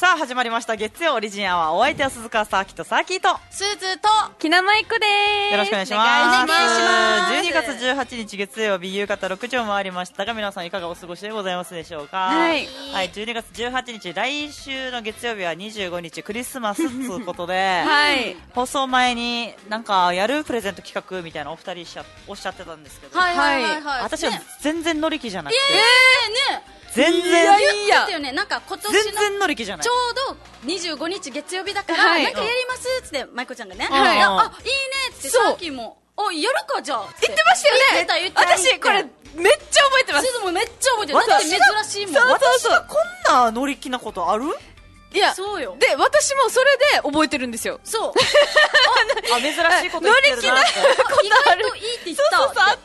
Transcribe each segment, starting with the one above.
さあ始まりました月曜オリジンアワー。お相手は鈴川サーキとサーキーとスーズときなまいこでーす。 よろしくお願いします。 お願いします。 12月18日月曜日夕方6時を回りましたが、皆さんいかがお過ごしでございますでしょうか。 はい、 はい、12月18日来週の月曜日は25日クリスマスということで、 はい、 放送前になんかやるプレゼント企画みたいなお二人おっしゃってたんですけど、 はいはいはいはい、 私は全然乗り気じゃなくて、 ね全然言ってたよね。なんか今年の全然乗り気じゃない。 ちょうど25日月曜日だから、 はい、 なんかやりますっつってマイコちゃんがね、 はい、 いいねっつってさっきもやるかじゃあ言ってましたよね。 言ってた私これめっちゃ覚えてます。 スーズもめっちゃ覚えてる。だって珍しいもん。 私がこんな乗り気なことある？ いや、 そうよ。 で、私もそれで覚えてるんですよ。 そう。 珍しいこと言ってるなって。 意外といいって言った。 そうあって、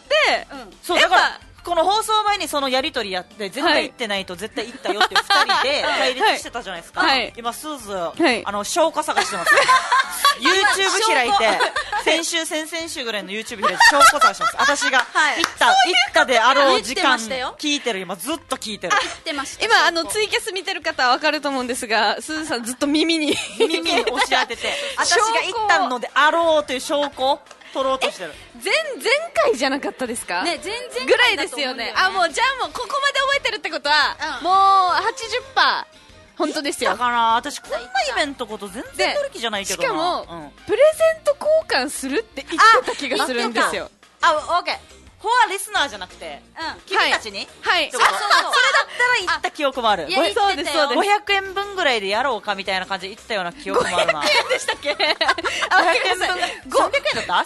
そうだからこの放送前にそのやり取りやって絶対行ってないと絶対行ったよっていう2人で対立してたじゃないですか。今スーズ証拠探してます。YouTube 開いて先々週ぐらいの YouTube 開いて証拠探してます。私が行ったであろう時間聞いてる。今ずっと聞いてる。 今ツイキャス見てる方は分かると思うんですが、スーズさんずっと耳に押し当てて私が行ったのであろうという証拠取ろうとしてる。 前回じゃなかったですかね。 全然ぐらいですよね。もうじゃあもうここまで覚えてるってことは、もう 80% 本当ですよ。 だから私こんなイベントこと全然乗り気じじゃないけどな。 しかも、プレゼント交換するって言ってた気がするんですよ。 オッケー。フォアリスナーじゃなくて、君たちに、 はい、 それだったら行った記憶もある。 そうですそうです。 500円分ぐらいでやろうかみたいな感じで行ったような記憶もあるな。 500円でしたっけ？500 円分。300円だった？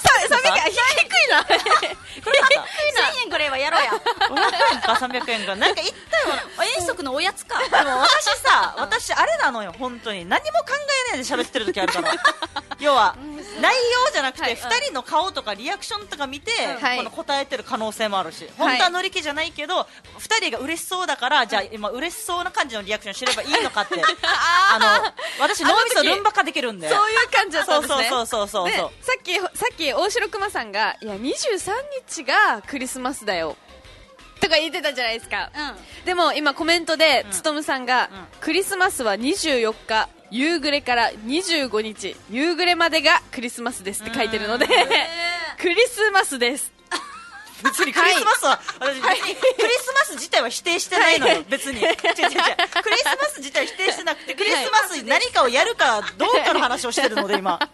300円低いな。 1000円ぐらいはやろうや。 500円か300円かなんか行ったような。 遠足のおやつか。 でも私あれなのよ本当に何も考えないで喋ってる時あるから。要は内容じゃなくて2人の顔とかリアクションとか見てこの答えてる可能性もあるし、本当は乗り気じゃないけど2人が嬉しそうだからじゃあ今嬉しそうな感じのリアクションすればいいのかって。私脳みそルンバ化できるんで。 そういう感じだったんですね。 そうさっき大城熊さんがいや23日がクリスマスだよとか言ってたじゃないですか。でも今コメントでつとむさんが、クリスマスは24日夕暮れから25日夕暮れまでがクリスマスですって書いてるので、クリスマスです。 別にクリスマスは、私クリスマス自体は否定してないのよ。別に違うクリスマス自体は否定してなくて、クリスマスに何かをやるかどうかの話をしてるので今。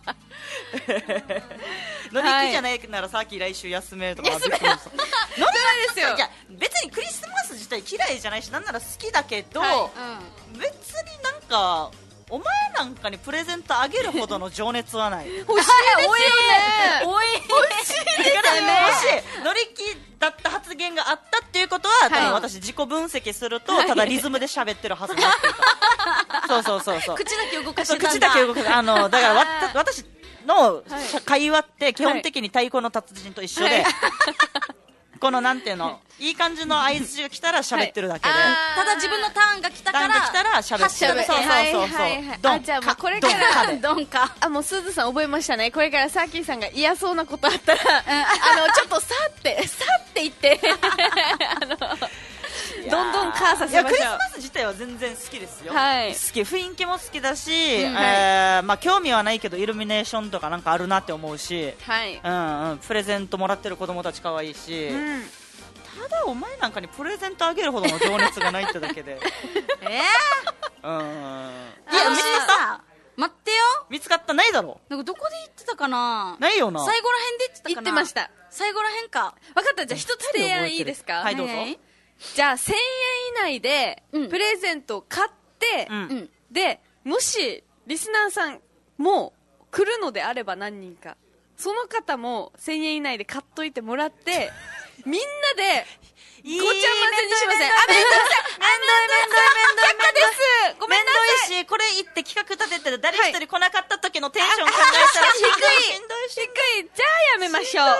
乗り気じゃないならさっき来週休めとか休めないですよ。 いや別にクリスマス自体嫌いじゃないしなんなら好きだけど、別になんかお前なんかにプレゼントあげるほどの情熱はない。 欲しいですよね。 欲しいですよね。もし乗り気だった発言があったっていうことは、多分私自己分析するとただリズムで喋ってるはずになってるから。そう口だけ動かしてたんだ。 口だけ動かしてだから私の会話って基本的に太鼓の達人と一緒で、このなんていうのいい感じの相槌が来たら喋ってるだけで、 ただ自分のターンが来たから喋ってる。そうじゃあもうこれからドンか。 もうすずさん覚えましたね。これからサーキーさんが嫌そうなことあったらちょっとさって言ってどんどんカーさせましょう。 クリスマス自体は全然好きですよ。好き、雰囲気も好きだし、興味はないけどイルミネーションとかなんかあるなって思うし、プレゼントもらってる子供たち可愛いし、ただお前なんかにプレゼントあげるほどの情熱がないってだけで。いや待ってよ。 見つかったないだろ。 なんかどこで言ってたかな。 ないよな。 最後ら辺で言ってたかな。 言ってました。最後ら辺か。 分かった。じゃあ一つ提案いいですか。 はいどうぞ。 じゃあ1000円以内でプレゼントを買って、でもしリスナーさんも来るのであれば何人かその方も1000円以内で買っといてもらってみんなでごちゃ混ぜにしません。めんどいです。ごめんなさい。 しこれ言って企画立てて誰一人来なかった時のテンション考えたら低い。じゃあやめましょう。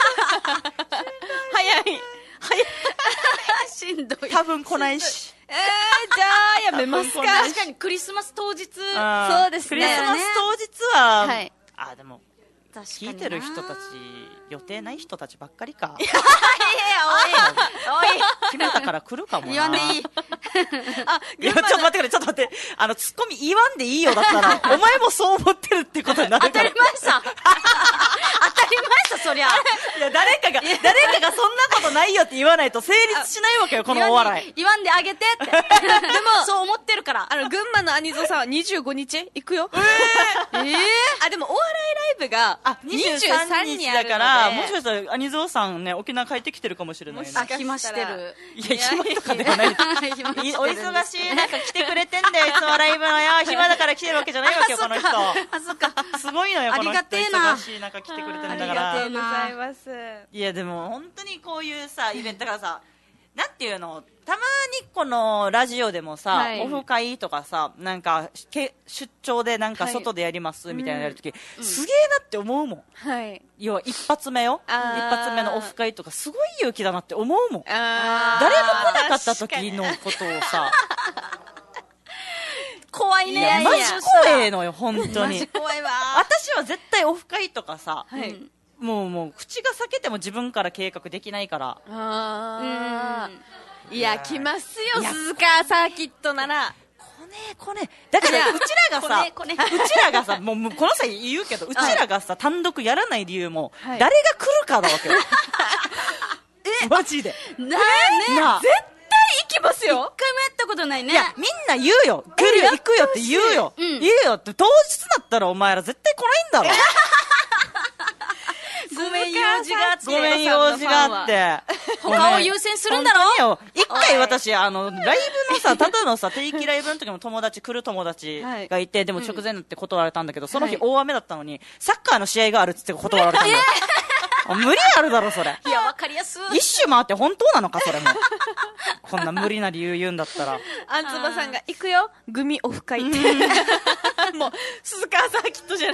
早い。 しんどい。 多分来ないし。 じゃあやめますか。 確かにクリスマス当日。 そうですね。 クリスマス当日は、でも聞いてる人たち予定ない人たちばっかりか。 おい決めたから来るかもな。 言わんでいい。 いや、ちょっと待ってくれ、ちょっと待って。ツッコミ言わんでいいよだったら、お前もそう思ってるってことになるから。 当たり前さ。当たり前さ、そりゃ。 いや、誰かがそんなことないよって言わないと成立しないわけよ、このお笑い。 言わんであげてって。でも、そう思ってるから。 群馬のアニゾさんは25日行くよ。でもお笑いライブが 23日だから、もしかしたらアニゾさんね、沖縄帰ってきてるかもしれないね。 暇してる。 いや、暇とかではない。お忙しい中来てくれてんだよ、いつもライブのよ。暇だから来てるわけじゃないわけよ、この人。 あ、そっか。 すごいのよ、この人。 ありがてえな。 忙しい中来てくれてるんだから。 ありがとうございます。 いや、でも本当にこういうさ、イベントだからさ、なんていうの、たまにこのラジオでもさ、オフ会とかさ、なんか出張でなんか外でやりますみたいなやるとき、すげえなって思うもん。 はい。 要は一発目よ。一発目のオフ会とかすごい勇気だなって思うもん。誰も来なかった時のことをさ、 怖いね。 いや、マジ怖えのよ、本当に。 マジ怖いわ。 私は絶対オフ会とかさ、もう口が裂けても自分から計画できないから。 いや、来ますよ、鈴鹿サーキットなら。 こね。だから、うちらがさ、もうこの際言うけど、うちらがさ、単独やらない理由も、誰が来るかだわけよ。マジで。 絶対行きますよ。 一回もやったことないね。 いや、みんな言うよ。来るよ、行くよって言うよ。言うよって、当日だったらお前ら絶対来ないんだろ。 ごめん、用事があって。 ごめん、用事があって。 他を優先するんだろ。 一回私、ライブのさ、ただのさ、定期ライブの時も来る友達がいて、でも直前になって断られたんだけど、その日大雨だったのに、サッカーの試合があるっつって断られたんだよ。無理あるだろ、それ。 いや、わかりやすい。 一周回って本当なのか、それも。こんな無理な理由言うんだったら。 あんつばさんが行くよ、グミオフ会って。もう、鈴鹿サーキットじゃない。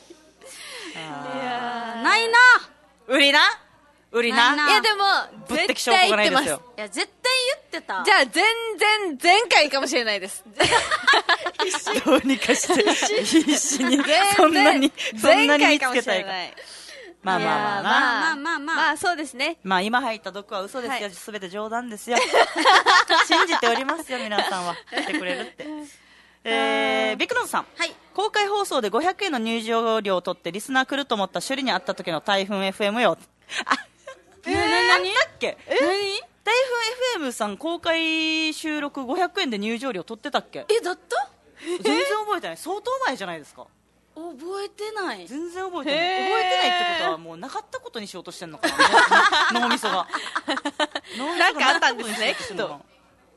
ないな。 売りな。いや、でも、絶対言ってます。いや、絶対言ってた。 じゃあ、全然、前回かもしれないです。 どうにかして、必死に、そんなに見つけたいか。まあ、そうですね。 まあ、今入った毒は嘘ですよ。すべて冗談ですよ。信じておりますよ、皆さんは。来てくれるって。ビクノズさん、公開放送で500円の入場料を取ってリスナー来ると思った首里に会った時の台風 FM よ。何だっけ？台風 FM さん公開収録500円で入場料取ってたっけ？ だった？ 全然覚えてない。相当前じゃないですか。 覚えてない。 全然覚えてない。覚えてないってことはもうなかったことにしようとしてんのかな。脳みそが。 なんかあったんですね、きっと。 わ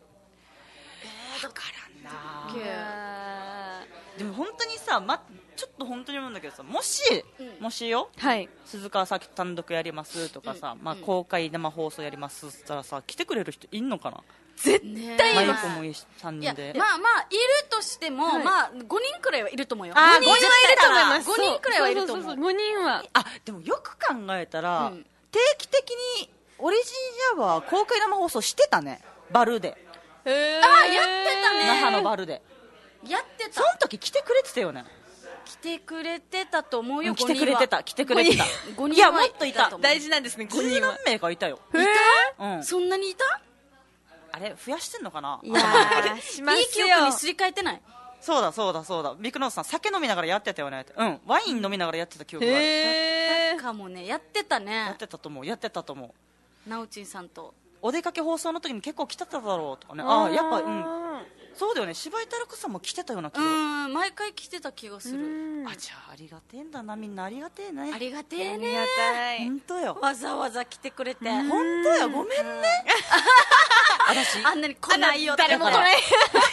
からんな。でも本当にさ、ちょっと本当に思うんだけどさ、もしよ、鈴鹿さっき単独やりますとかさ、公開生放送やりますって言ったらさ、来てくれる人いんのかな？ 絶対います。 マイコも3人で。 いるとしても、5人くらいはいると思うよ。 5人はいると思います。 5人くらいはいると思う。 5人は。 でもよく考えたら、定期的にオリジンジャワー公開生放送してたね。バルで。 やってたね。 那覇のバルで。 やってた。 その時来てくれてたよね。 来てくれてたと思うよ。 来てくれてた。 5人いや、もっといた。 大事なんですね、5人は。 何名かいたよ。 いた？そんなにいた？ あれ、増やしてんのかな？ いやー、しますよ。 いい記憶にすり替えてない？ そうだ。ビッグノースさん、酒飲みながらやってたよね。ワイン飲みながらやってた記憶がある。 やったかもね。やってたね。 やってたと思う。 なおちんさんと。 お出かけ放送の時に結構来てただろうとかね。やっぱ、そうだよね。芝居たらくさんも来てたような気が。 毎回来てた気がする。 じゃあありがてえんだな。みんなありがてえね。 ありがてえね。 本当よ。 わざわざ来てくれて。 本当よ。ごめんね。 私あんなに来ないよって。 誰も来ない。ひ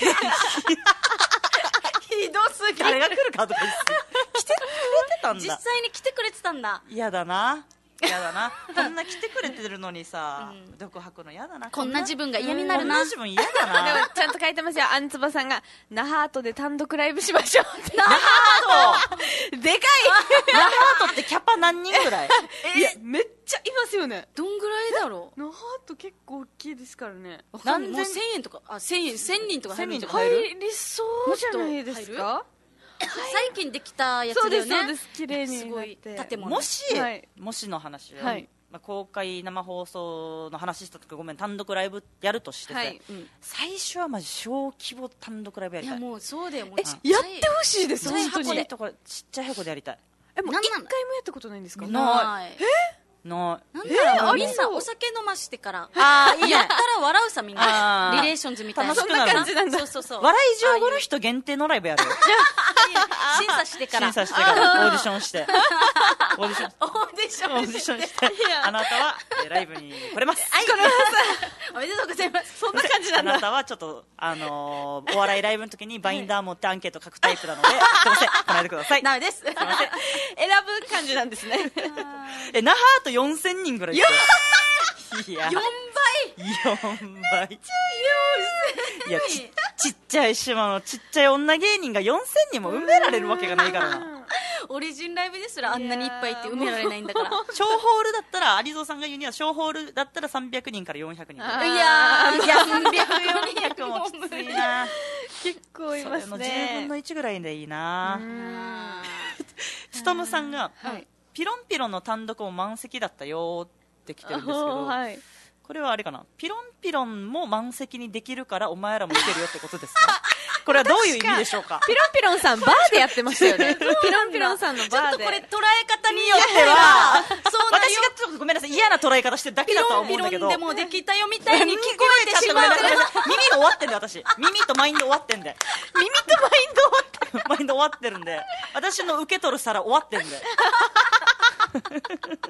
どすぎ。 誰が来るかとか言って来てくれてたんだ。 実際に来てくれてたんだ。 嫌だな。こんな来てくれてるのにさ、毒吐くの嫌だな。 こんな自分が嫌になるな。 こんな自分嫌だな。 でもちゃんと書いてますよ。あんつばさんが那覇アートで単独ライブしましょう。 那覇アートでかい。 那覇アートってキャパ何人ぐらい？ いや、めっちゃいますよね。 どんぐらいだろう。 那覇アート結構大きいですからね。 もう1000円とか、1000人とか入る。 入りそうじゃないですか？ 最近できたやつだよね。 そうです。綺麗になって。 すごい建物。 もしの話よ。 公開生放送の話したときごめん単独ライブやるとしてて、 はい最初はマジ小規模単独ライブやりたい。 もうそうだよ、もうやってほしいですちっ本当に。 ちゃいところちっちゃい箱でやりたい。 もう一回もやったことないんですか？ ないなんだろう、みんなお酒飲ましてからいいやったら笑うさ、みんなリレーションズみたいな、 楽しくなる。 そんな感じなんだ。 そう笑い上手の人限定のライブやるよ。 審査してから審査してからオーディションしてオーディションしてあなたはライブに来れます。 おめでとうございます。 そんな感じなんだ。 あなたはちょっとお笑いライブの時にバインダー持ってアンケート書くタイプなので、すいません来ないでください。 ダメです。 選ぶ感じなんですね。 那覇あと4000人ぐらいいや 4倍いやちっちゃい島のちっちゃい女芸人が4000人も埋められるわけがないからな。 オリジンライブですらあんなにいっぱいって埋められないんだから小ホールだったら有蔵さんが言うには小ホールだったら300人から400人。 いや 300もきついな。 結構いますそれの10 ね分。の1ぐらいでいいな。つとむさんがピロンピロンの単独も満席だったよって来てるんですけど、 はい、 これはあれかな、ピロンピロンも満席にできるからお前らもいけるよってことですか？これはどういう意味でしょうか？ ピロンピロンさんバーでやってましたよね。ピロンピロンさんのちょバーで。 っとこれ捉え方によってはそう私がちょっとごめんなさい嫌な捉え方してるだけだとは思うんだけど、 ピロンでもできたよみたいに聞こえてしまう。 耳が終わってんで私耳とマインド終わってんで耳とマインド終わってマインド終わってるんで私の受け取る皿終わってんでどこ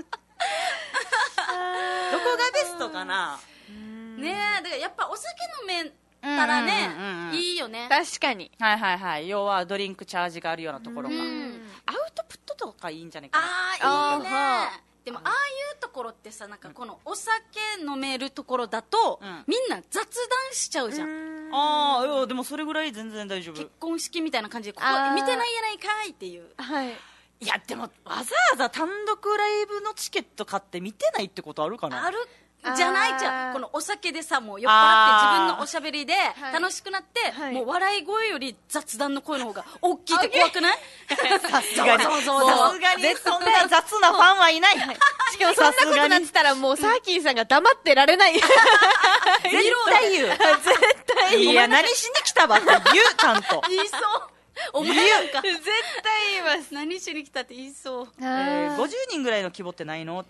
がベストかな。 ねえ、だからやっぱお酒飲めたらね、いいよね。 確かに。 はいはいはい、要はドリンクチャージがあるようなところが、アウトプットとかいいんじゃないかな。 ああいいね。でもああいうところってさ、なんかこのお酒飲めるところだと、みんな雑談しちゃうじゃん。 ああ、いやでもそれぐらい全然大丈夫。 結婚式みたいな感じでここ見てないやないかいっていう。 はい。 いやでもわざわざ単独ライブのチケット買って見てないってことあるかな。 あるじゃないじゃん。このお酒でさ、もう酔っ払って自分のおしゃべりで楽しくなって、もう笑い声より雑談の声の方が大きいって怖くない？ さすがにそんな雑なファンはいない。 しかもそんなことなってたらもうサーキーさんが黙ってられない。絶対言う。絶対言う。いや何しに来たばって言うちゃんと。 言いそう。お前なんか絶対言います。 何しに来たって言いそう。 50人ぐらいの規模ってないの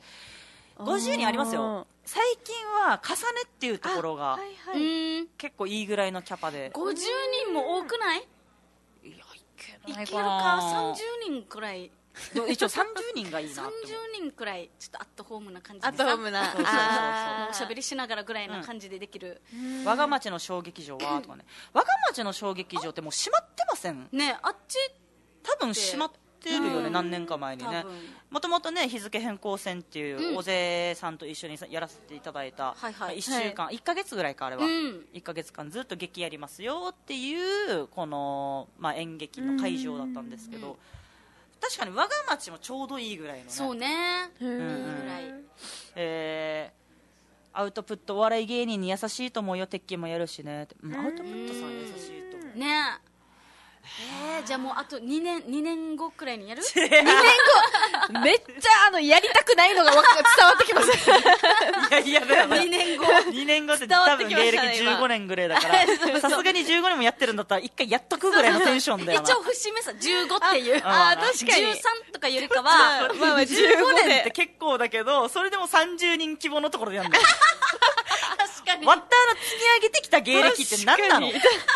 ？50人ありますよ。最近は重ねっていうところが結構いいぐらいのキャパで。 50人も多くない？いけるか。30人くらい。 一応30人がいいな。 30人くらいちょっとアットホームな感じでさ、アットホームな、 おしゃべりしながらぐらいな感じでできる。 我が町の小劇場はとかね。我が町の小劇場ってもう閉まってませんね。あっち多分閉まってるよね、何年か前にね。もともとね日付変更線っていう大勢さんと一緒にやらせていただいた1週間1ヶ月ぐらいかあれは1ヶ月間ずっと劇やりますよっていうこの演劇の会場だったんですけど、確かに我が町もちょうどいいぐらいのね。 そうね、いいぐらい。 アウトプットお笑い芸人に優しいと思うよ、鉄拳もやるしね。アウトプットさん優しいと思うね。じゃあもうあと2年後くらいにやる？ 2年後めっちゃやりたくないのが伝わってきますいやだよな。 2年後 2年後って多分芸歴15年ぐらいだからさすがに15年もやってるんだったら1回やっとくぐらいのテンションだよな。 一応節目さ15っていう。 確かに 13とかよりかは 15年って結構だけど、それでも30人規模のところでやるんだよ。 確かにワッターの積み上げてきた芸歴って何なの？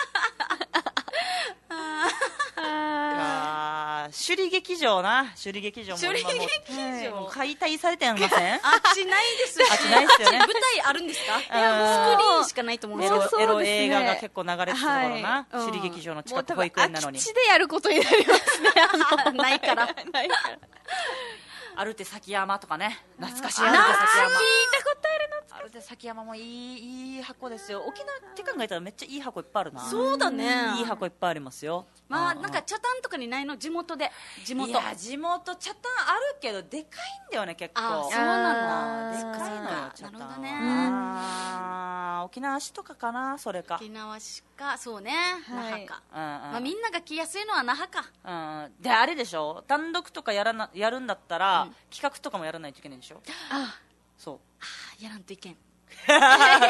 首里劇場な、首里劇場ももう解体されてやんません？ あっちないですあっちないですよね。 舞台あるんですか？スクリーンしかないと思うんですよ。 エロ映画が結構流れてたからな、首里劇場の近く保育園なのに。 空き地でやることになりますね。 ないからアルテ崎山とかね、懐かしいアルテ崎山。聞いたことあるの。 アルテ崎山もいい箱ですよ。沖縄って考えたらめっちゃいい箱いっぱいあるな。 そうだね。 いい箱いっぱいありますよ。 なんか茶炭とかにないの？地元で。 いや地元茶炭あるけどでかいんだよね結構。 あ、そうなんだ。 でかいのよ茶炭。 なるほどね。 沖縄市とかかな、それか。 沖縄市か、そうね。那覇か。みんなが来やすいのは那覇か。 であれでしょ、単独とかやるんだったら企画とかもやらないといけないでしょ。 そうやらんといけん。 いや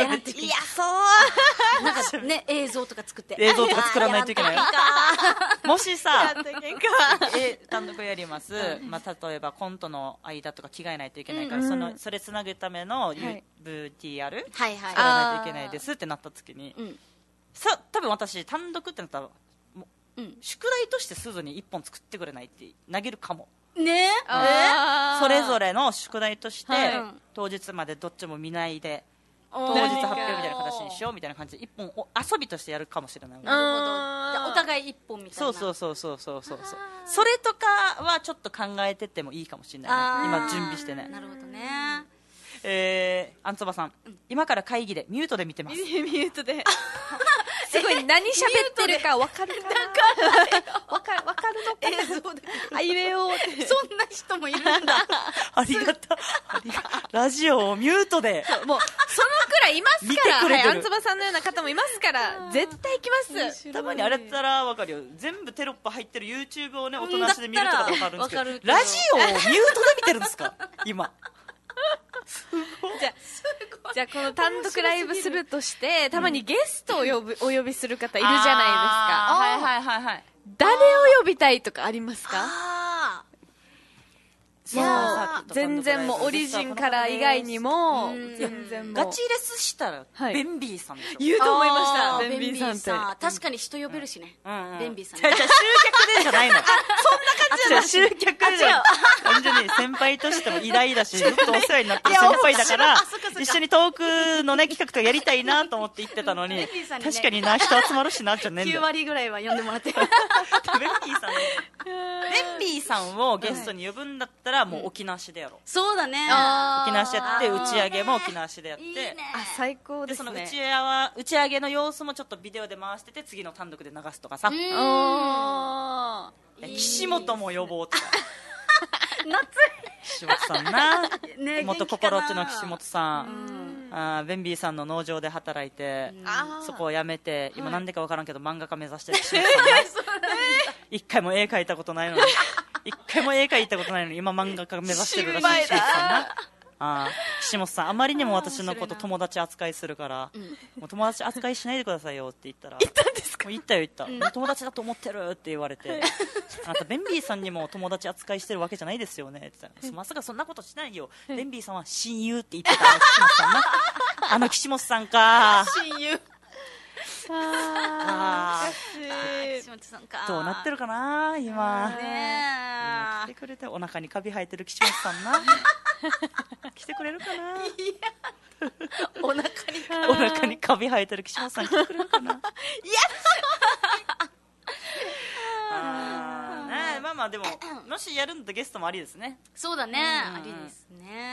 そうなんかね、映像とか作って作らないといけない。もしさ単独やります、まあ、例えばコントの間とか着替えないといけないから、それつなぐための VTR 作らないといけないですってなった時に、多分私単独ってなったら宿題としてすずに1本作ってくれないって投げるかもね。 それぞれの宿題として、当日までどっちも見ないで当日発表みたいな形にしようみたいな感じで1本遊びとしてやるかもしれない。 なるほど。お互い1本みたいな。 そうそれとかはちょっと考えててもいいかもしれないね。今準備してね。 なるほどね。 あんつばさん、今から会議でミュートで見てます。 ミュートですごい何喋ってるか分かるかな。分かるのかな。 映像であいうえおそんな人もいるんだ。 ありがたラジオをミュートでもうそのくらいいますから、あんつばさんのような方もいますから絶対来ます。 たまにあれやったら分かるよ。全部テロップ入ってる YouTube をねおとなしで見るとか分かるんですけど、ラジオをミュートで見てるんですか今。 じゃあこの単独ライブするとしてたまにゲストをお呼びする方いるじゃないですか。 はい。 誰を呼びたいとかありますか？いや全然もうオリジンから以外にも全然もうガチレスしたらベンビーさんでしょ。 言うと思いました。ベンビーさんって確かに人呼べるしね。ベンビーさん。 じゃあ集客でじゃないの。そんな感じじゃない。集客でじゃない。単純に先輩としても偉大だしずっとお世話になってる先輩だから一緒にトークのね企画とかやりたいなと思って言ってたのに、確かにな人集まるしなじゃねえんだよ。 9割ぐらいは呼んでもらってる。 ベンビーさんをゲストに呼ぶんだったらもう沖縄市でやろう。 そうだね。 沖縄市やって打ち上げも沖縄市でやって、 最高ですね。 その打ち上げの様子もちょっとビデオで回してて次の単独で流すとかさ。岸本も呼ぼうとか。岸本さんな、元心地の岸本さん、ベンビーさんの農場で働いてそこを辞めて今なんでか分からんけど漫画家目指してる岸本さんな。一回も絵描いたことないのに今漫画家目指してるらしい岸本さんな。岸本さんあまりにも私のこと友達扱いするから、もう友達扱いしないでくださいよって言ったら、 言ったんですか？ 言ったよ友達だと思ってるって言われてあなたベンビーさんにも友達扱いしてるわけじゃないですよねって言ったら、まさかそんなことしないよ、ベンビーさんは親友って言ってた岸本さんな。岸本さんか親友。 岸本さんか。 どうなってるかな今来てくれて、お腹にカビ生えてる岸本さんな。来てくれるかな。 お腹にカビ生えてる岸本さん来てくれるかな。まあでももしやるんだゲストもありですね。 そうだね、ありです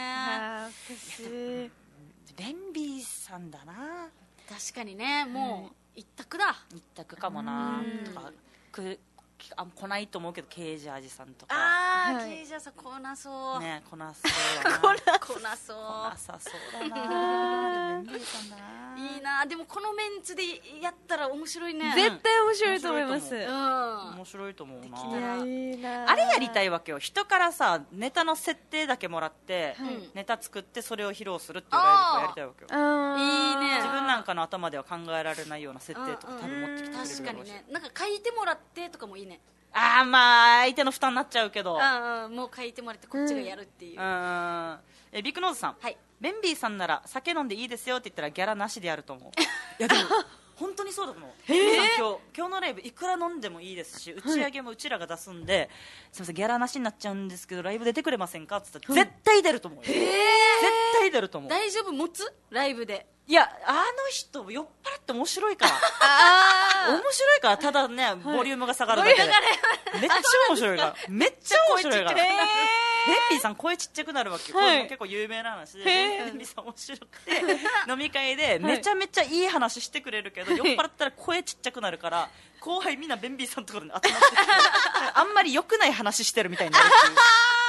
ね。 ベンビーさんだな。 確かにね、もう一択だ。 一択かもな。とか来ないと思うけどケージャージさんとか。 ケージャーさん来なそうね。来なそうだな。 来なそう。 来なさそうだな。ベンビーさんだな。 いいな。でもこのメンツでやったら面白いね。 絶対面白いと思います。 面白いと思うな。 いいな。 あれやりたいわけよ。人からさネタの設定だけもらってネタ作ってそれを披露するっていうライブとかやりたいわけよ。 いいね。 自分なんかの頭では考えられないような設定とか多分持ってきてくれる。 確かにね。なんか書いてもらってとかもいいね。 まあ相手の負担になっちゃうけど、 もう書いてもらってこっちがやるっていう。ビッグノーズさん、ベンビーさんなら酒飲んでいいですよって言ったらギャラなしでやると思う。いやでも本当にそうだと思う。今日のライブいくら飲んでもいいですし、打ち上げもうちらが出すんで、すみませんギャラなしになっちゃうんですけどライブ出てくれませんかって言ったら絶対出ると思うよ。絶対出ると思う。 大丈夫？持つ？ライブで。 いや人酔っ払って面白いから面白いから。ただね、ボリュームが下がるだけでめっちゃ面白いからめっちゃ面白いから。ベンビーさん声ちっちゃくなるわけ。これも結構有名な話で、ベンビーさん面白くて飲み会でめちゃめちゃいい話してくれるけど、酔っ払ったら声ちっちゃくなるから後輩みんなベンビーさんのところに集まってきてあんまり良くない話してるみたいになるっていう。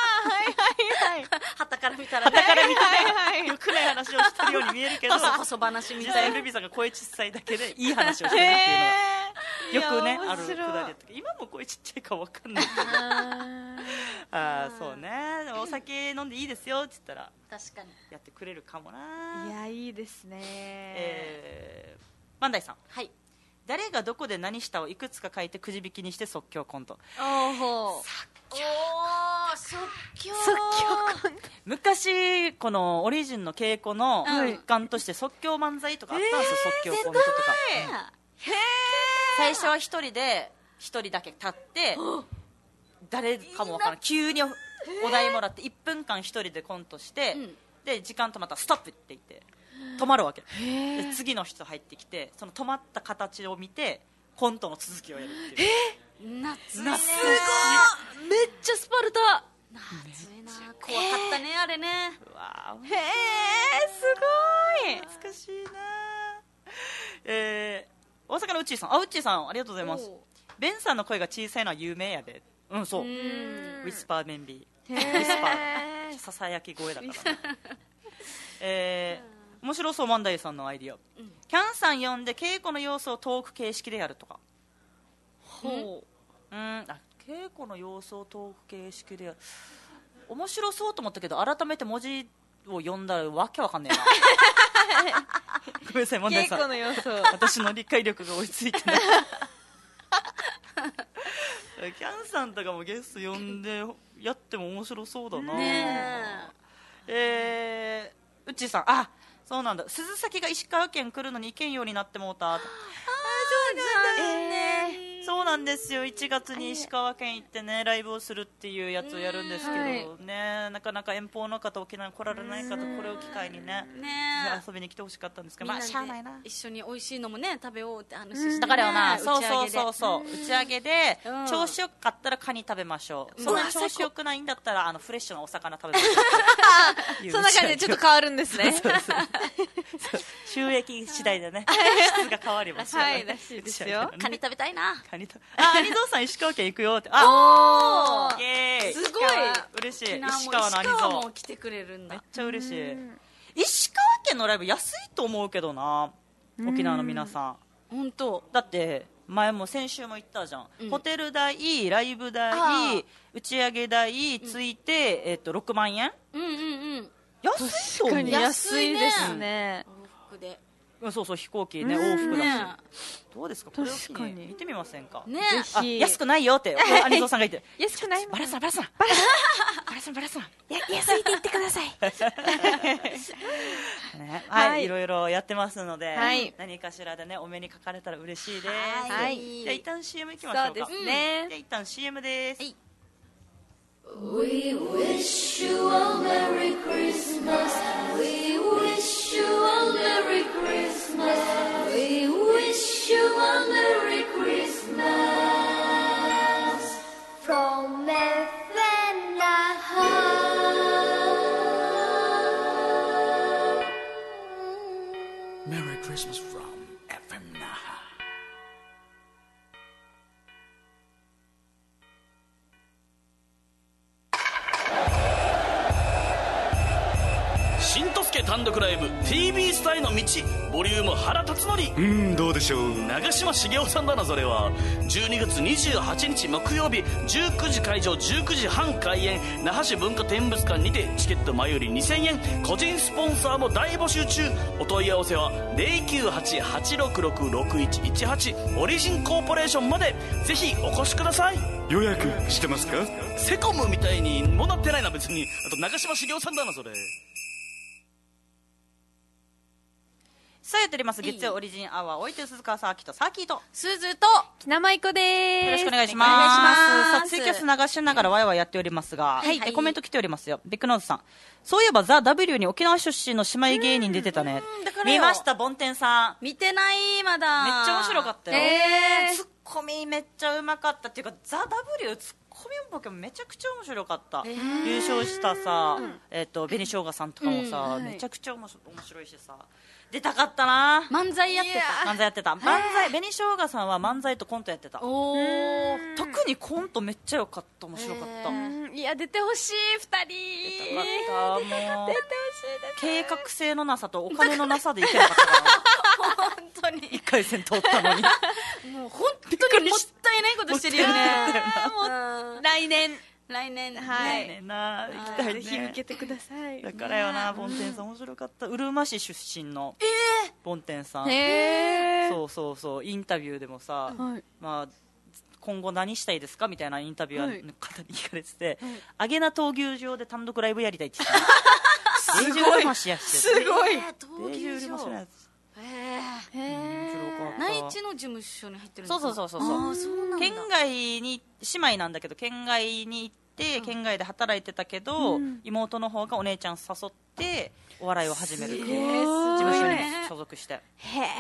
旗から見たら良くない話をしてるように見えるけど、 こそ話みたいな。 ベンビーさんが声小さいだけでいい話をしてるっていうのがよくねあるくだりだったけど、今も声ちっちゃいか分かんないけどそうね。でもお酒飲んでいいですよって言ったら確かにやってくれるかもな。 いや、いいですね。 万代さん、 はい、 誰がどこで何したをいくつか書いてくじ引きにして即興コント。 即興コント。 昔このオリジンの稽古の一環として即興漫才とかあったんですよ。即興コントとか、最初は一人で一人だけ立って誰かもわからん、急にお題もらって1分間一人でコントして、で時間止まったらストップって言って止まるわけで、次の人入ってきてその止まった形を見てコントの続きをやるっていう。 夏いね。 めっちゃスパルタ。 夏いな。怖かったね、あれね。 うわすごい。 懐かしいな。大阪のウッチーさん、ウッチーさんありがとうございます。ベンさんの声が小さいのは有名やで。そう。ウィスパーメンビー。ウィスパーささやき声だからね。面白そう。万代さんのアイディア、キャンさん呼んで稽古の様子をトーク形式でやるとか。稽古の様子をトーク形式でやる、面白そうと思ったけど改めて文字を読んだらわけわかんねえな。ごめんなさい、万代さん、 稽古の様子を私の理解力が追いついてない。キャンさんとかもゲスト呼んでやっても面白そうだな。うっちーさん、そうなんだ、鈴崎が石川県来るのに行けんようになってもうた。そうなんですよ。1月に石川県行ってねライブをするっていうやつをやるんですけどね、なかなか遠方の方、沖縄に来られない方、これを機会にね遊びに来てほしかったんですけど、しゃあないな。 一緒に美味しいのもね食べようって話して、 だからよな、そう打ち上げで調子よかったらカニ食べましょう、そんなに調子よくないんだったらフレッシュなお魚食べましょう。 そんな感じでちょっと変わるんですね。 収益次第でね質が変わりますよね。 らしいですよ。 カニ食べたいな。 アニゾーさん石川県行くよって。 すごい嬉しい。石川のアニゾーも来てくれるんだ。 めっちゃ嬉しい。石川県のライブ安いと思うけどな、沖縄の皆さん。 本当だって前も先週も言ったじゃん、ホテル代、ライブ代、打ち上げ代ついて、6万円。安いと思う。 確かに安いですね。 往復で。 そう飛行機ね、往復だし。どうですか、これを機に見てみませんか。安くないよってアニゾーさんが言って、 安くない、 バラすな安いって言ってください。はい、いろいろやってますので、何かしらでねお目にかかれたら嬉しいです。じゃあ一旦 CM いきましょうか。 そうですね。 じゃあ一旦 CM です。 We wish you a Merry Christmas. We wish you a Merry Christmas. We wish you a Merry Christmas. From FM Naha. Merry Christmas from FM Naha.新都助単独ライブ TV スタイの道ボリューム原辰徳。 どうでしょう。 長嶋茂雄さんだなそれは。12月28日木曜日19時会場19時半開演、那覇市文化展物館にてチケット前より2000円、個人スポンサーも大募集中。お問い合わせは 098-866-6118 オリジンコーポレーションまでぜひお越しください。 予約してますか。 セコムみたいにもなってないな別に。あと長嶋茂雄さんだなそれ。 さあやっております月曜オリジンアワー、おいて鈴川サーキとサーキーとすずときなまいこです。 よろしくお願いします。さあツイキャス流しながらワイワイやっておりますが、コメント来ておりますよ。ビッグノーズさん、そういえばザ・ W に沖縄出身の姉妹芸人出てたね。見ました。ボンテンさん見てないまだ。 めっちゃ面白かったよ。ツッコミめっちゃうまかったっていうか、ザ・ W ツッコミボケもめちゃくちゃ面白かった。優勝したさ、紅しょうがさんとかもさ、めちゃくちゃ面白いしさ、出たかったな。 漫才やってた。 紅しょうがさんは漫才とコントやってた。特にコントめっちゃ良かった。面白かった。 いや出てほしい2人。 出たかった。もう出てほしいです。 計画性のなさとお金のなさでいけなかったから本当に 1回戦通ったのにもう本当にもったいないことしてるよね。 もう来年来年はいねな行きたいね。 ぜひ受けてください。 だからよな、ボンテンさん面白かった。うるま市出身のボンテンさん、 へー。 そうインタビューでもさ、 はいまあ、今後何したいですかみたいなインタビュはいーの方に聞かれてて、アゲナ闘牛場で単独ライブやりたいって言ってた。すごい話やしてすごい。 闘牛場内地の事務所に入ってるんですか？ そうそうなんだ。 県外に姉妹なんだけど県外に行って県外で働いてたけど、妹の方がお姉ちゃん誘ってお笑いを始めるっていう事務所に所属して、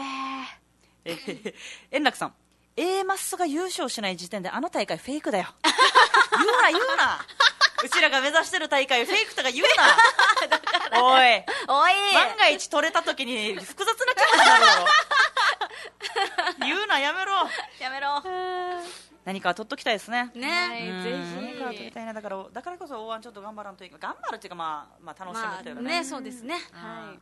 円楽さん、A マッソが優勝しない時点であの大会フェイクだよ。言うなうちらが目指してる大会フェイクとか言うな。おい万が一取れた時に複雑な気持ちになるだろ。言うな、やめろ。何か取っときたいですね。 ね、 ぜ何か取りたいね。だからこそ O1 ちょっと頑張らんといけない。頑張るっていうかまあ楽しむっていうかね。 そうですね。 はい。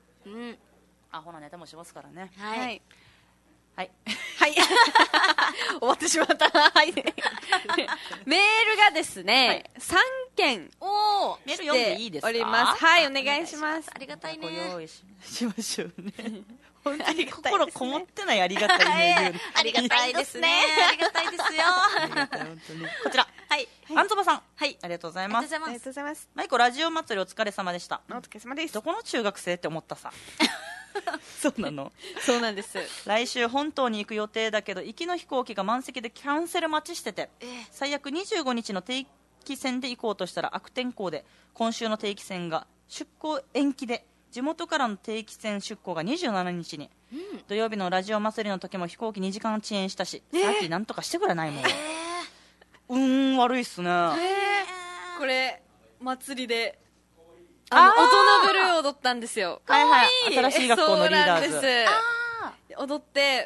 アホなネタもしますからね。 はいはい終わってしまった。はいメールがですね、3件おー、 メール読んでいいですか？ おります。はい、お願いします。 ありがたいね。 ご用意しましょうね。本当に心こもってないありがたいメール。 ありがたいですね。ありがたいですよ。 本当にこちら、あんぞばさん、ありがとうございます。 ありがとうございます。 マイコラジオ祭りお疲れ様でした。 お疲れ様です。 どこの中学生って思ったさ。そうなの。 そうなんです。 来週本島に行く予定だけど行きの飛行機が満席でキャンセル待ちしてて、最悪25日の定期船で行こうとしたら悪天候で今週の定期船が出港延期で、地元からの定期船出港が27日に、土曜日のラジオ祭りの時も飛行機2時間遅延したし、さっきなんとかしてくれないもん。悪いっすね。 これ祭りで大人ブルー踊ったんですよ。 新しい学校のリーダーズ。 そうなんです。踊って、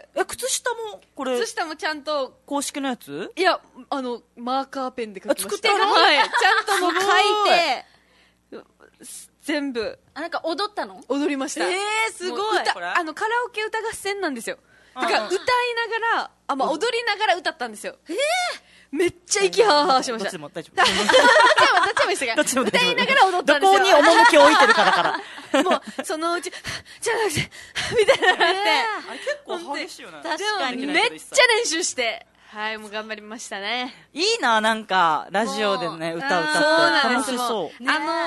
靴下もこれ靴下もちゃんと公式のやつ？ いや、マーカーペンで書きました。 作ってる？ はい、ちゃんともう書いて全部なんか踊ったの？ 踊りました。 すごい。 カラオケ歌合戦なんですよ。だから歌いながら踊りながら歌ったんですよ。めっちゃ息はーはーしました。 どっちも大丈夫。 どっちも一緒が。歌いながら踊ったんですよ。 どこに趣を置いてるかだから。 もう、そのうち、じゃなくて、みたいになって。 結構激しいよね。 確かに。 めっちゃ練習して、はい、もう頑張りましたね。 いいな、なんか、ラジオでね、歌って。楽しそう。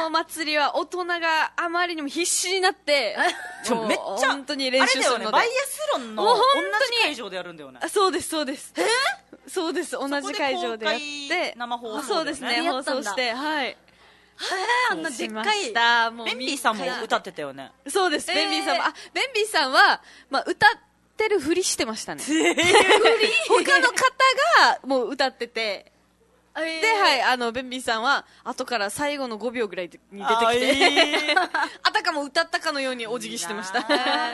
祭りは大人があまりにも必死になって、 めっちゃ、 本当に練習するので。 バイアスロンの同じ会場でやるんだよね。 そうです、そうです。そうです、同じ会場でやって。 生放送。 そうですね、放送して、はい。 あんなでっかい。 ベンビーさんも歌ってたよね。 そうです、ベンビーさんも。ベンビーさんは、歌ってるふりしてましたね。他の方がもう歌ってて、で、はい、ベンビーさんは後から最後の5秒ぐらいに出てきて、あたかも歌ったかのようにお辞儀してました。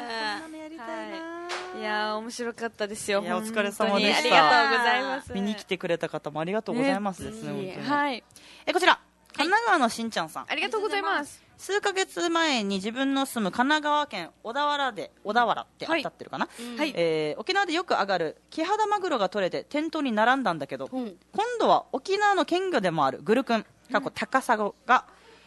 いやー、面白かったですよ。 いや、お疲れ様でした。 ありがとうございます。 見に来てくれた方もありがとうございますですね、本当に。 はい。 こちら、神奈川のしんちゃんさん。 ありがとうございます。 数ヶ月前に自分の住む神奈川県小田原って当たってるかな、沖縄でよく上がるキハダマグロが取れて店頭に並んだんだけど、今度は沖縄の県魚でもあるグルクン高砂が、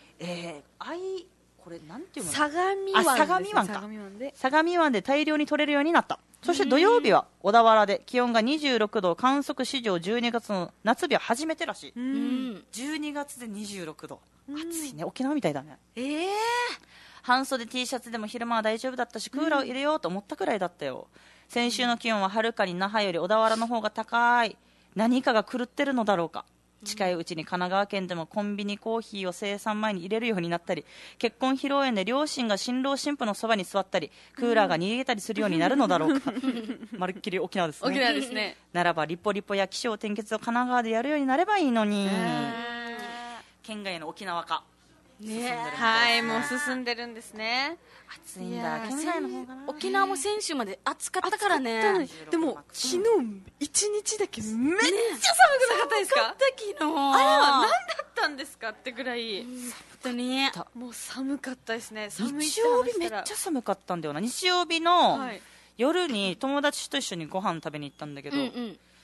これなんていうの？相模湾か。相模湾で大量に取れるようになった。そして土曜日は小田原で気温が26度を観測史上12月の夏日は初めてらしい。12月で26度。暑いね。沖縄みたいだね。半袖 T シャツでも昼間は大丈夫だったし、クーラーを入れようと思ったくらいだったよ。先週の気温ははるかに那覇より小田原の方が高い。何かが狂ってるのだろうか。近いうちに神奈川県でもコンビニコーヒーを生産前に入れるようになったり、結婚披露宴で両親が新郎新婦のそばに座ったり、クーラーが逃げたりするようになるのだろうか。まるっきり沖縄ですね。 沖縄ですね。 ならばリポリポや気象転結を神奈川でやるようになればいいのに。県外の沖縄か。 はい、もう進んでるんですね。 暑いんだ。県外の方がな。 沖縄も先週まで暑かったからね。 でも昨日一日だけめっちゃ寒くなかったですか？ 昨日。 あれは何だったんですかってぐらい。 本当に。 もう寒かったですね。 日曜日めっちゃ寒かったんだよな。日曜日の夜に友達と一緒にご飯食べに行ったんだけど、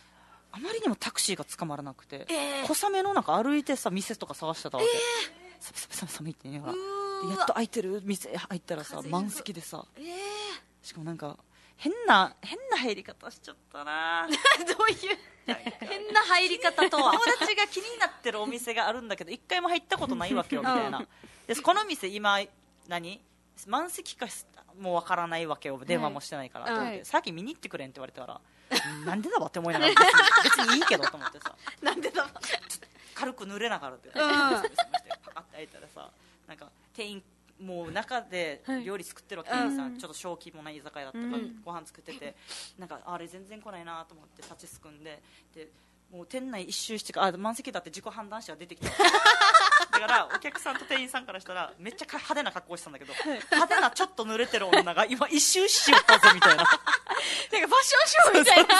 あまりにもタクシーが捕まらなくて、小雨の中歩いてさ店とか探してたわけ、寒いって言いながら、やっと開いてる店入ったらさ満席でさ、しかもなんか変な入り方しちゃったなどういう変な入り方とは。 友達が気になってるお店があるんだけど一回も入ったことないわけよみたいな、でこの店今満席かもうわからないわけよ、電話もしてないからと思って、さっき見に行ってくれんって言われたからなんでだわって思いながら別にいいけどと思ってさなんでだわ軽く濡れながらってパカッて開いたらさ、なんか店員もう中で料理作ってるわけ、店員さんちょっと小規模な居酒屋だったからご飯作ってて、なんかあれ全然来ないなと思って立ちすくんで、もう店内一周して満席だって自己判断しては出てきただからお客さんと店員さんからしたらめっちゃ派手な格好してたんだけど、派手なちょっと濡れてる女が今一周しよったぜみたいななんかファッションショーみたいな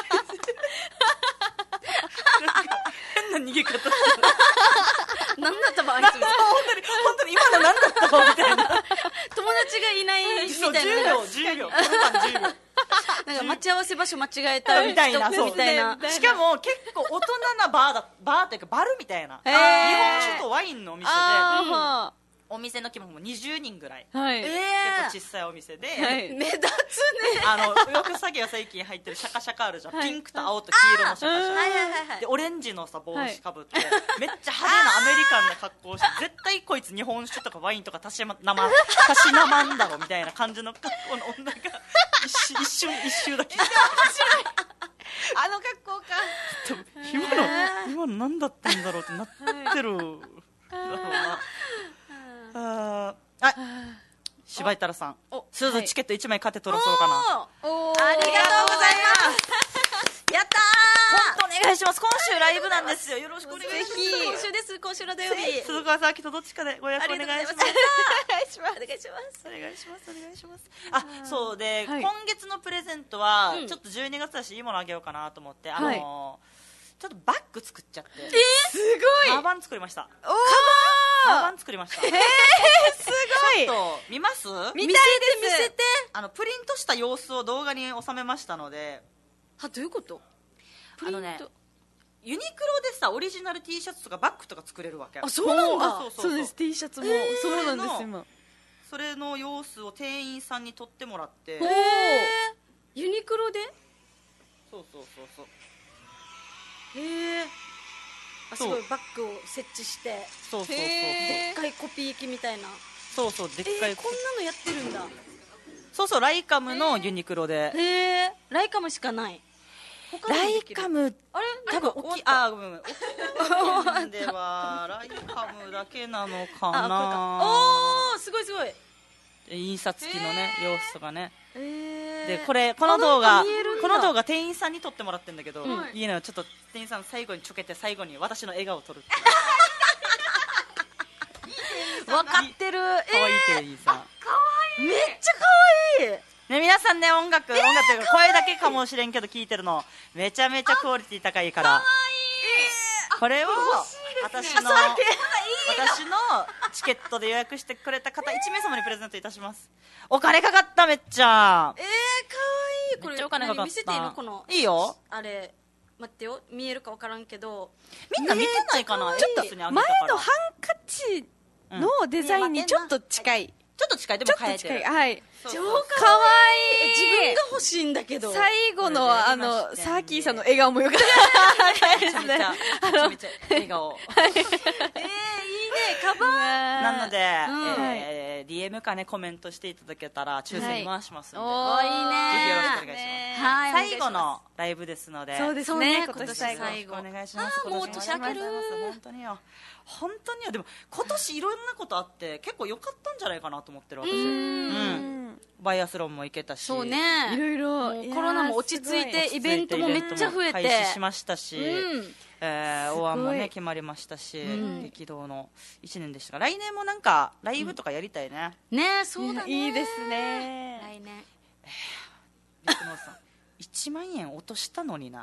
変な逃げ方何だったばあいつ本当に今の何だったばみたいな友達がいないみたいな 10秒なんか待ち合わせ場所間違えたみたいな、 みたいな。 しかも結構大人なバーというかバルみたいな、日本酒とワインのお店で、お店の規模も20人ぐらい、 はい、 結構小さいお店で、 はい、 目立つね。 よく詐欺が最近入ってるシャカシャカあるじゃん、ピンクと青と黄色のシャカシャカでオレンジのさ帽子かぶって、めっちゃ派手なアメリカンな格好をして絶対こいつ日本酒とかワインとかたしなまんだろみたいな感じの格好の女が一周だけあの格好か今の何だったんだろうってなってるだろうな。柴井太郎さん、すずチケット1枚買って取らそうかな。 ありがとうございますやったー、 本当お願いします。今週ライブなんですよ、よろしくお願いします。 今週です、今週の土曜日。 鈴川さん、とどっちかでご予約お願いします。お願いします。そうで、今月のプレゼントはちょっと12月だしいいものあげようかなと思って、ちょっとバッグ作っちゃって、 すごいカバン作りました。 カバン作りました。 すごい。 ちょっと見ます？ 見たいです。 見せて。 プリントした様子を動画に収めましたので。 どういうこと？ ユニクロでさオリジナル T シャツとかバッグとか作れるわけ。 そうなんだ。 そうです、 T シャツもそうなんです今。 それの様子を店員さんに撮ってもらって。 ユニクロで？ そう。 すごいバッグを設置して、 そうでっかいコピー機みたいな。 そうでっかい、 こんなのやってるんだ。 そうライカムのユニクロで。 ライカムしかない。 ライカムあれ多分ごめんではライカムだけなのかな。 すごい印刷機のね様子とかね。でこの動画店員さんに撮ってもらってるんだけど、いいのよ。ちょっと店員さん最後にちょけて最後に私の笑顔を撮るって分かってる。 可愛い店員さん。 めっちゃ可愛いね、皆さんね、音楽というか声だけかもしれんけど聞いてるのめちゃめちゃクオリティ高いから、これを私のチケットで予約してくれた方1名様にプレゼントいたします。お金かかっためっちゃ。 可愛い。これめっちゃお金かかった。 見せていいの？このいいよ。 あれ待ってよ、見えるか分からんけど、 みんな見てないかな。 ちょっと前のハンカチのデザインにちょっと近い。 でも変えてる。 はい。 超かわいい。 自分が欲しいんだけど。 最後のサーキーさんの笑顔もよかったですね。 めちゃめちゃ笑顔。 いいね、カバン。 なので、DM かねコメントしていただけたら抽選に回しますんで、ぜひよろしくお願いします。最後のライブですので。 そうですね。 今年最後お願いします。 もう年明ける。 本当によ。でも今年いろんなことあって結構良かったんじゃないかなと思ってる私。バイアスロンも行けたし、 そうね、 いろいろコロナも落ち着いてイベントもめっちゃ増えて開始しましたし、お椀もね決まりましたし、激動の1年でしたが、来年もなんかライブとかやりたいね。 ね、そうだね。 いいですね。 来年ビッグノーさん1万円落としたのにな。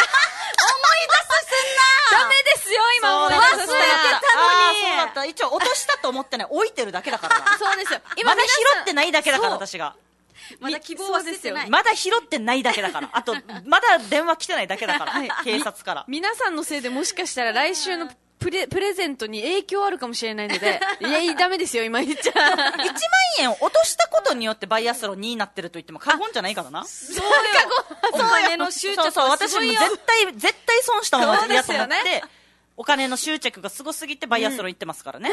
ダメですよ今も忘れてたのに。そうだった。一応落としたと思ってない、置いてるだけだからな。 そうですよ。 まだ拾ってないだけだから私が。 まだ希望は捨ててない。 まだ拾ってないだけだから。あと、まだ電話来てないだけだから。警察から。 皆さんのせいでもしかしたら来週のプレゼントに影響あるかもしれないので、いや、ダメですよ、今言っちゃ。1万円を落としたことによってバイアスロン2になってると言っても過言じゃないからな。 そうよ。お金の執着そう、私も絶対損したままやと思って、 ね、 お金の執着がすごすぎてバイアスロン行ってますからね。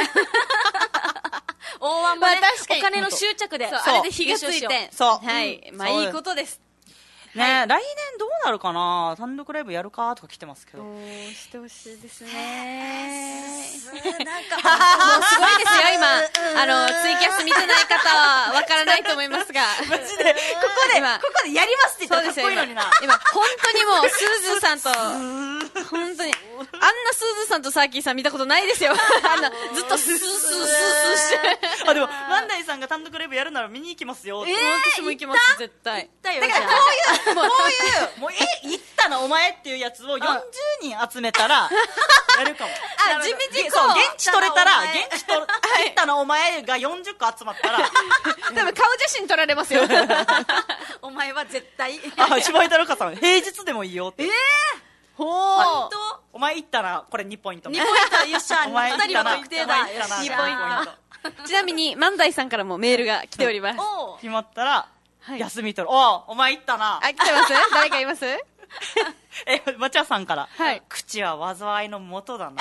大腕もね、お金の執着で。 あれで火がついて。 そう。 はい。まあ、いいことです。 ね、来年どうなるかな、単独ライブやるかとか来てますけど。 してほしいですね。 なんかもうすごいですよ、今。ツイキャス見てない方はわからないと思いますが。 マジで、ここでやりますって言ったらかっこいいのにな。 今、本当にもう、スーズーさんと、本当に、あんなスーズーさんとサーキーさん見たことないですよ。ずっとスースースースーして。 あ、でも、ワンダイさんが単独ライブやるなら見に行きますよ。 私も行きます、絶対。 だからこういう、もう、行ったなお前っていうやつを40人集めたら、やるかも。 地道そう、現地取れたら、行ったなお前が40個集まったら、 多分顔写真撮られますよ。 お前は絶対。 柴井太郎香さん、平日でもいいよって。 ほー。 お前行ったら、これ2ポイント。 2ポイント、よっしゃ、 お前行ったな。 2人の確定だ。 2ポイント。ちなみに、万代さんからもメールが来ております。 決まったら、休み取る。お前行ったな。 来てます誰かいますまちゃさんから、 はい、 口は災いの元だな。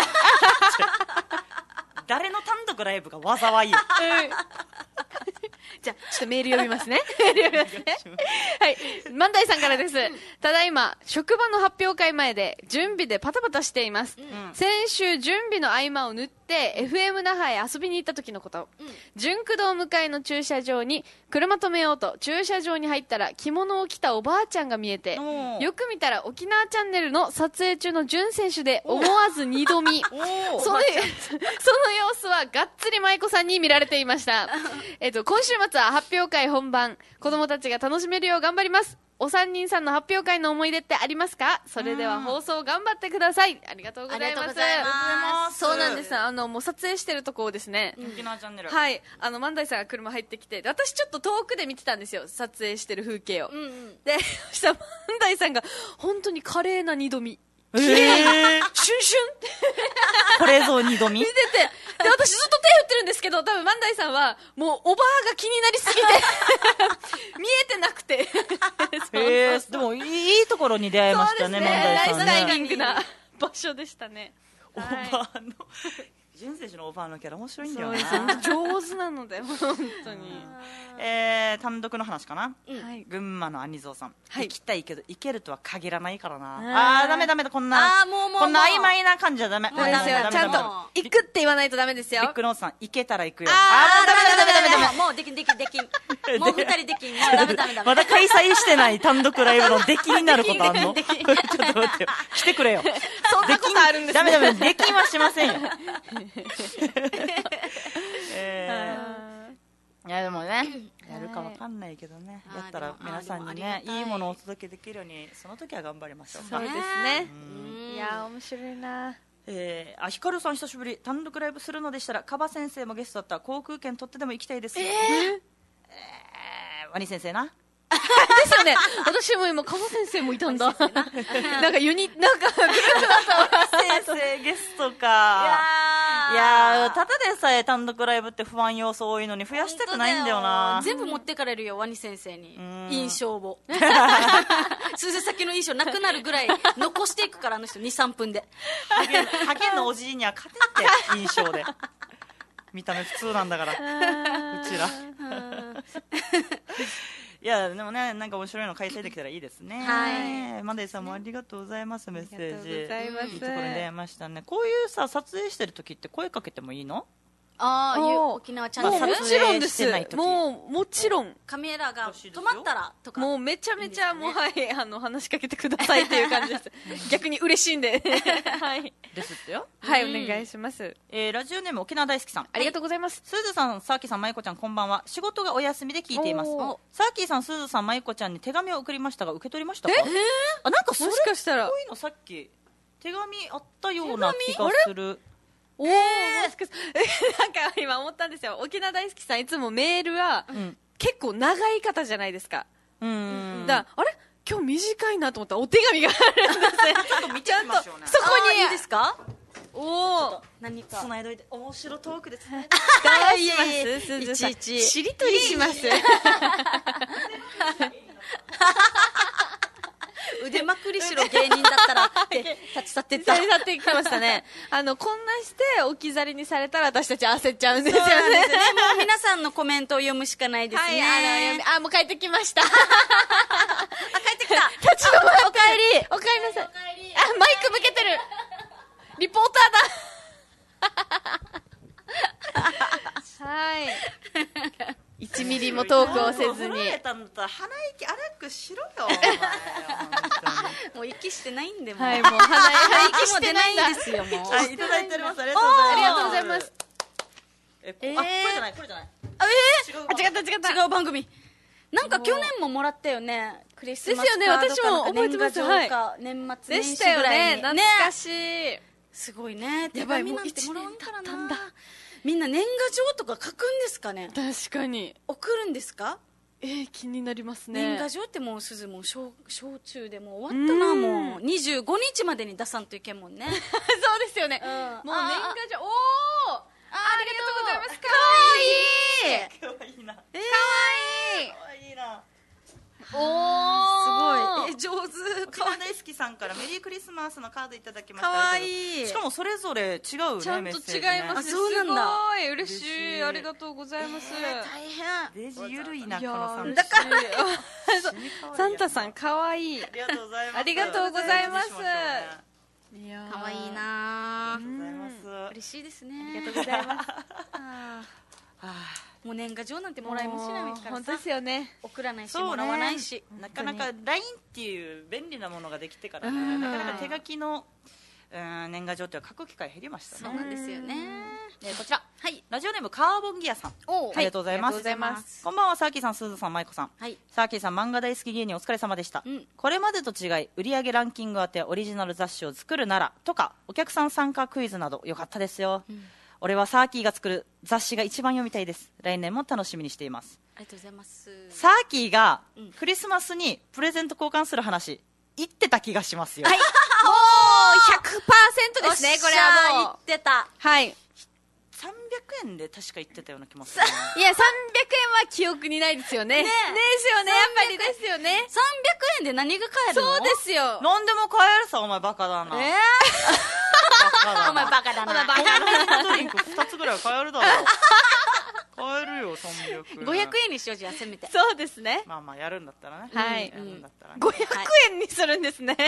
誰の単独ライブが災いよ。 じゃあ、ちょっとメール読みますね。はい。万代さんからです。ただいま、職場の発表会前で、準備でパタパタしています。先週、準備の合間を縫って、FM 那覇へ遊びに行った時のこと。純駆動向かいの駐車場に、車止めようと、駐車場に入ったら、着物を着たおばあちゃんが見えて、よく見たら、沖縄チャンネルの撮影中の純選手で、思わず二度見。その様子は、がっつり舞子さんに見られていました。今週末は発表会本番。子供たちが楽しめるよう頑張ります。お三人さんの発表会の思い出ってありますか？それでは放送頑張ってください。ありがとうございます。そうなんです。もう撮影してるとこをですね。 沖縄チャンネル。 はい。万代さんが車入ってきて、私ちょっと遠くで見てたんですよ。撮影してる風景を。で、そしたら万代さんが本当に華麗な二度見。綺麗に、シュンシュンって。 これぞ二度見見てて、で、私ずっと手振ってるんですけど、多分万代さんは、もうおばあが気になりすぎて、見えてなくて。 でも、いいところに出会いましたね、万代さんね。 ナイスタイミングな場所でしたね。 おばあの、純選手のおばあのキャラ面白いんだよな。 上手なので、本当に。 単独の話かな。群馬の兄蔵さん。行きたいけど、行けるとは限らないからな。ダメ、こんな曖昧な感じはダメ。 ちゃんと、行くって言わないとダメですよ。 ビッグノースさん、行けたら行くよ。 ダメ。もうできん。もう二人できん。もうダメ。 まだ開催してない単独ライブの出来になることあんの？ちょっと待ってよ。来てくれよ。 そんなことあるんですね。 ダメ。出来はしませんよ。いやでもね、やるかわかんないけどね、やったら皆さんにね、いいものをお届けできるように、その時は頑張りましょう。 そうですね。いや面白いな。 ひかるさん久しぶり。単独ライブするのでしたら、カバ先生もゲストだったら航空券取ってでも行きたいですよ。ワニ先生な。 ですよね。私も今、カバ先生もいたんだ。なんかなんかグループだった先生ゲストか。いやただでさえ単独ライブって不安要素多いのに増やしたくないんだよな。 全部持ってかれるよ、ワニ先生に。印象を。数字先の印象なくなるぐらい残していくから、あの人2、3分で。 ハゲのおじいには勝てって印象で。見た目普通なんだから、うちら。いやでもね、なんか面白いの開催できたらいいですね。はい。マデイさんもありがとうございます。メッセージ。 ありがとうございます。 いいところに出会いましたね。こういうさ、撮影してる時って声かけてもいいの？ 沖縄チャンネル。 もちろんです。もちろん。 カメラが止まったらとか。 もうめちゃめちゃ、もうはい、話しかけてくださいっていう感じです。逆に嬉しいんで。はい。 ですってよ。 はい、お願いします。 ラジオネーム沖縄大好きさん。 ありがとうございます。 すずさん、さーきさん、まゆこちゃん、こんばんは。仕事がお休みで聞いています。さーきさん、すずさん、まゆこちゃんに手紙を送りましたが、受け取りましたか？なんかそれっぽいのさっき手紙あったような気がする。 なんか今思ったんですよ。沖縄大好きさんいつもメールは、 結構長い方じゃないですか。だからあれ今日短いなと思ったらお手紙があるんですね。 ちょっと見てみましょうね。 そこにいいですか？ おお、 何かつないどいて、面白トークですね。 どうしますすずさん、 いちいちしりとりします。 腕まくりしろ芸人だったらって立ち去ってった。 立ち去ってきましたね。こんなして置き去りにされたら私たち焦っちゃうんですよね。 そうなんですね。もう皆さんのコメントを読むしかないですね。 はい、もう帰ってきました。 帰ってきた。 立ち止まって。 おかえり。 おかえりなさい。マイク向けてる。リポーターだ。はい。1ミリもトークをせずに。 震えたんだったら鼻息荒くしろよ、お前。 もう息してないんで、もう。 はい、もう鼻息も出ないんですよ、もう。 はい、いただいております。ありがとうございます。これじゃない、これじゃない。 違った。 違う番組。なんか去年ももらったよね。クリスマスカードかですよね、私も覚えてます。 年末でし年始ぐらいたよね。 に。 懐かしい。 すごいね。手やばい、もう紙なんて 1 もらわん年からな経ったんだ。 みんな年賀状とか書くんですかね？ 確かに。 送るんですか？ 気になりますね。 年賀状ってもうすずもう小中でもう終わったな。もう25日までに出さんといけんもんね。 そうですよね。もう年賀状、おー、ありがとうございます。かわいい。 かわいいな。 かわいい。 かわいいな。 おー、 すごい。上手。 沖縄大好きさんからメリークリスマスのカードいただきました。 かわいい。 しかもそれぞれ違うね、 ちゃんと違います。 あ、そうなんだ。 すごい嬉しい。ありがとうございます。 大変。 デジゆるいな、 いやこのさん。 だからサンタさんかわいい。 ありがとうございます。 ありがとうございます。 いやかわいいな。 ありがとうございます。 嬉しいですね。 ありがとうございます。 もう年賀状なんてもらいもしないから本当さ。 ですよね。 送らないし、 そうねもらわないし。 なかなか LINE っていう便利なものができてからね、なかなか手書きの年賀状って書く機会減りましたね。 そうなんですよね。 こちら、 はい。 ラジオネームカーボンギアさん、ありがとうございます。 ありがとうございますこんばんは、サーキーさん、スーズさん、マイコさん。 はい。 サーキーさん、漫画大好き芸人お疲れ様でした。これまでと違い売上ランキング当てオリジナル雑誌を作るならとかお客さん参加クイズなど良かったですよ。俺はサーキーが作る雑誌が一番読みたいです。来年も楽しみにしています。 ありがとうございます。 サーキーがクリスマスにプレゼント交換する話言ってた気がしますよ。 はい。もう 100% ですね、これはもう。 言ってた。 はい。 300円で確か言ってたような気もするな。 いや、300円は記憶にないですよね。ですよね、やっぱりですよね。 300円で何が買えるの？ そうですよ。 何でも買えるさ、お前バカだな。バカだな。 お前バカだな。 コールドドリンク2つぐらい買えるだろ。買えるよ、300円。 500円にしよう、じゃあせめて。 そうですね。 まあまあやるんだったらね。 はいやるんだったらね。 500円にするんですね。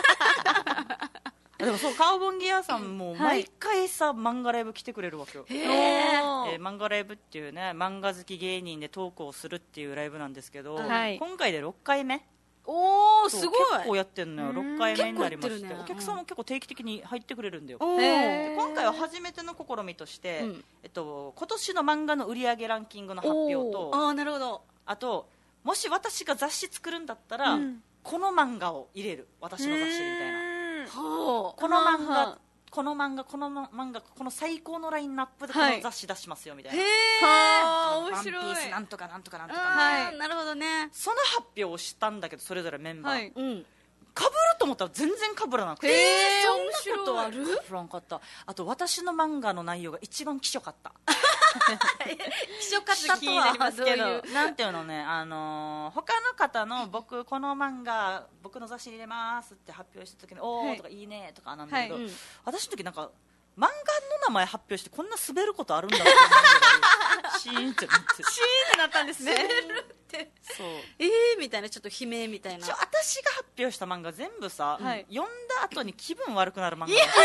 でもそう、カーボンギアさんも毎回さ、漫画ライブ来てくれるわけよ。漫画ライブっていうね、漫画好き芸人でトークをするっていうライブなんですけど、 はい今回で6回目。 おー、 そうすごい。 結構やってんのよ。6回目になりまして、 結構やってるねお客さんも結構定期的に入ってくれるんだよ。 おーで今回は初めての試みとして、今年の漫画の売り上げランキングの発表と、 ああ、なるほど。 あともし私が雑誌作るんだったら、この漫画を入れる、私の雑誌みたいな、 ほう。 この漫画この漫画この最高のラインナップでこの雑誌出しますよみたいな、 はあ、 ワンピ面白い。 ースなんとかなんとかなんとか、 あー、なるほどね。 その発表をしたんだけど、それぞれメンバー、 はいうん。 かぶると思ったら全然かぶらなくて、 そんなことある？ かぶらんかった。あと私の漫画の内容が一番希少かった。 希少かったと気になりまはすけど、 どういう？ なんていうのね、他の方の僕この漫画僕の雑誌に入れますって発表した時に、おーとかいいねとかなんだけど、 はい私の時なんか漫画の名前発表してこんな滑ることあるんだって思うぐらいシーンってなってシーンってなったんですね。 そうみたいな、ちょっと悲鳴みたいな。 一応私が発表した漫画全部さ、 はい読んだ後に気分悪くなる漫画だ。 嫌だ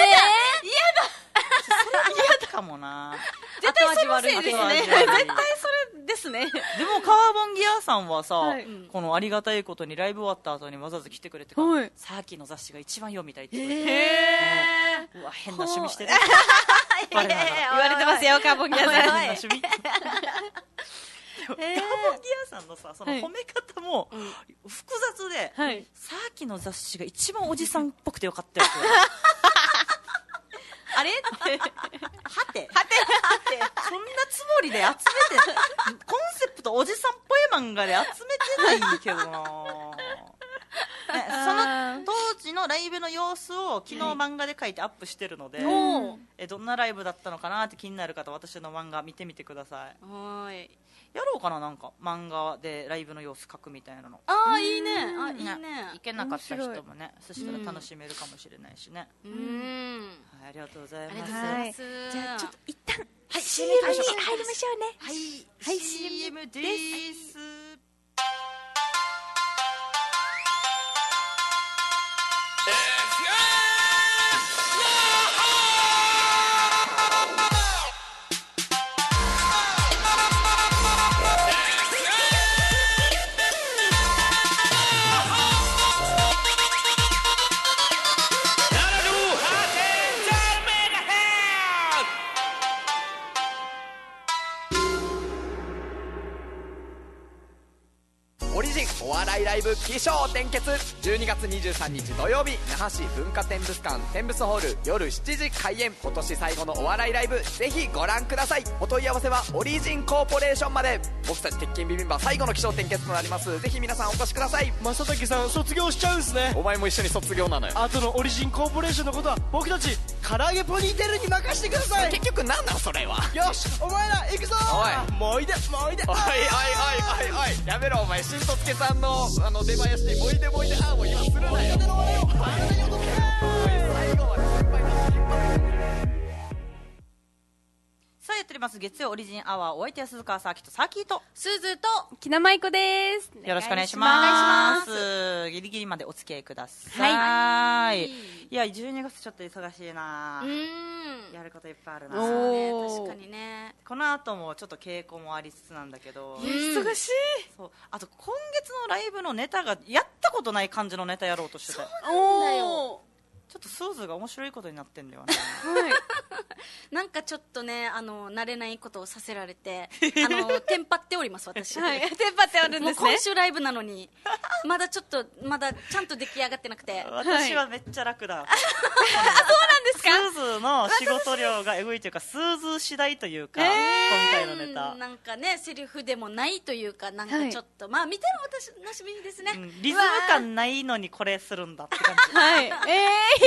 嫌かもな。 絶対そのせいですね。 後味悪い絶対それですね。 でもカーボンギアさんはさ、 はいこのありがたいことにライブ終わった後にわざわざ来てくれて、 はいサーキーの雑誌が一番読みたいって言ってくれて、 へうわ変な趣味してる。 言われてますよ、カーボンギアさん。 変な趣味。カーボンギアさんのさ、その褒め方も複雑で、 はいサーキーの雑誌が一番おじさんっぽくてよかったよってあれはてそんなつもりで集めてコンセプトおじさんっぽい漫画で集めてないけどなね、その当時のライブの様子を昨日漫画で書いてアップしてるので、どんなライブだったのかなって気になる方、私の漫画見てみてください。 はい、 やろうかな、なんか漫画でライブの様子書くみたいなの。 ああいいね、あいいね、 行けなかった人もね、そしたら楽しめるかもしれないしね。はい、ありがとうございます。 はい、じゃあちょっと一旦はい、 CM に入りましょうね。 はい、CM です。 オリジンお笑いライブ起承転結、12月23日土曜日、那覇市文化展物館天物ホール夜7時開演。今年最後のお笑いライブ、ぜひご覧ください。お問い合わせはオリジンコーポレーションまで。僕たち鉄筋ビビンバ最後の起承転結となります。ぜひ皆さんお越しください。 正竹さん卒業しちゃうんすね。 お前も一緒に卒業なのよ。 あとのオリジンコーポレーションのことは僕たち唐揚げポニーテールに任せてください。 結局なんだそれは。 よしお前ら行くぞ。 おいもういでもういで。 おいおいおいおいおい、やめろお前。新卒家さんの出囃子でもいでもいであーも今するなよ。 最後まで先輩にさあやっております月曜オリジンアワー、お相手は鈴川サーキとサーキーとすずと木名舞子です。 よろしくお願いします。ギリギリまでお付き合いください。いや12月ちょっと忙しいな。やることいっぱいあるな。 確かにね。 この後もちょっと稽古もありつつなんだけど、 忙しい。 そう、あと今月のライブのネタがやったことない感じのネタやろうとしてて、 おー、 ちょっとスーズが面白いことになってんだよね。 なんかちょっとね、慣れないことをさせられて、テンパっております私。 はい、テンパってあるんもうですね。 今週ライブなのにまだちちゃんと出来上がってなくて。 私はめっちゃ楽だ。 あ、そうなんですか。 スーズの仕事量がエグいというか、スーズ次第というか、今回のネタなんかね、セリフでもないというか、なんかちょっと、まあ見ても私楽しみですね。 リズム感ないのにこれするんだって感じ。 はい。リズム感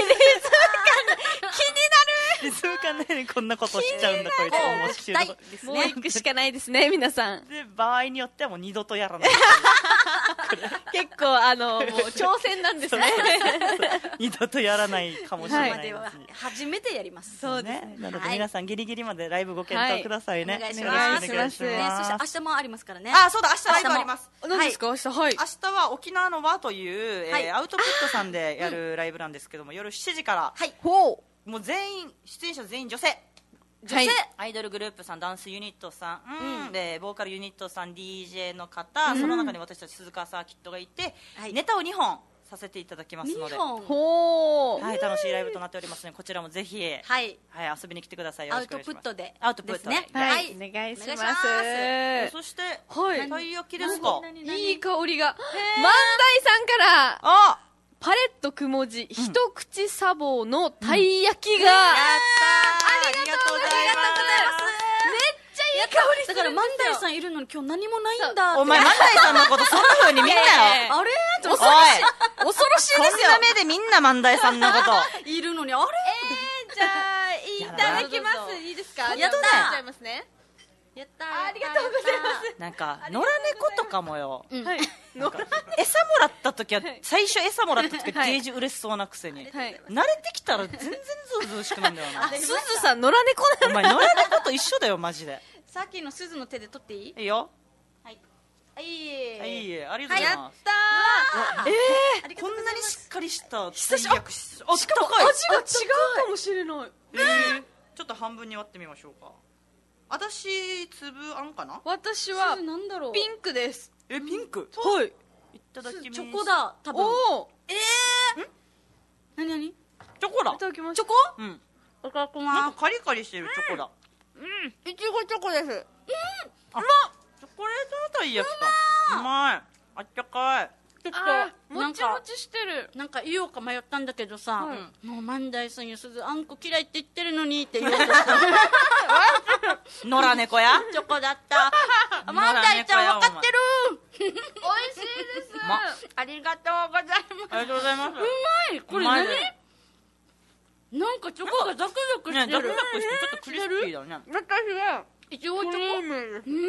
気にリズム感ないのにこんなことしちゃうんだこいつ面白い大ですなる。もうね。 行くしかないですね、皆さん。 で場合によってはもう二度とやらない。 結構もう挑戦なんですね。 二度とやらないかもしれないでは初めてやります。 そうですね。 なので皆さんギリギリまでライブご検討くださいね。 お願いしよろます。 しくお願いしね、 ます。 そして明日もありますからね。 あ、そうだ、明日ライブあります。 何ですか、明日。はい。 明日は沖縄の和という、 はいアウトプットさんでやるライブなんですけども、夜7時から、 はい。 ほもう全員出演者全員女性、 女性、 アイドルグループさん、ダンスユニットさん、でボーカルユニットさん、 DJ の方、その中に私たち鈴川サーキットがいて、 はいネタを2本させていただきますので、 2本。 ほはい、楽しいライブとなっておりますので、こちらもぜひ、 はい。 はい、遊びに来てください。よろアウトしくお願いします。 プットで。 アウトプットでですね。 はい、 はいお願いします。 お願いしそして、 はいたい焼きですか。 いい香りが。万代さんからあ、 パレットくもじ一口サボのたい焼きが、 ありがとうございます。 めっちゃいい香りするんですよ。 だから万代さんいるのに今日何もないんだって。 お前、万代さんのことそんな風に見んなよ。 あれおい、 恐ろしいこんですよ。 な目でみんな万代さんのこと。 いるのに、あれじゃあ、いただきます。 どうぞいいですか。 やったーいただいちゃいますね。 やったー。 ありがとうございます。 なんか、野良猫とかもよ。 はい。 なんか餌もらった時は、最初餌もらった時ははいデージ嬉しそうなくせに。 はい。 慣れてきたら全然ズうずうしくなるんだよな。 すずさん、野良猫お前、野良猫と一緒だよ、マジで。 さっきの鈴の手で取っていい？ いいよ。 はい。 はい、いいえ、ありがとうございます。 ありがとこうんございます。 なにしっかりした久したい焼きしかも味が違うかもしれない。 ちょっと半分に割ってみましょうか。私、粒あんかな。 私は鈴なんだろう。 ピンクです。 ピンク。 はい。 いただきます。 チョコ。だ、多分。 おお。 なになに？ チョコだい。ただきます。 チョコ？ うん。 おかこまなんかカリカリしてるチョコだ。 いちごチョコです。 チョコレートのたい焼きか。うまい。あったかい。 ちょっあー、 と、なんもっちもちしてる。 なんか言おうか迷ったんだけどさ、もう万代さんよ、すずあんこ嫌いって言ってるのにって言おうとした野良猫やチョコだった万代ちゃん分かってる美味しいです。 ありがとうございます。 ありがとうございます。 うまい。これ何？なんかチョコがザクザクしてる。 ザクザクしてちょっとクリスピーだね。 私はいちごチョコ。めっちゃうまい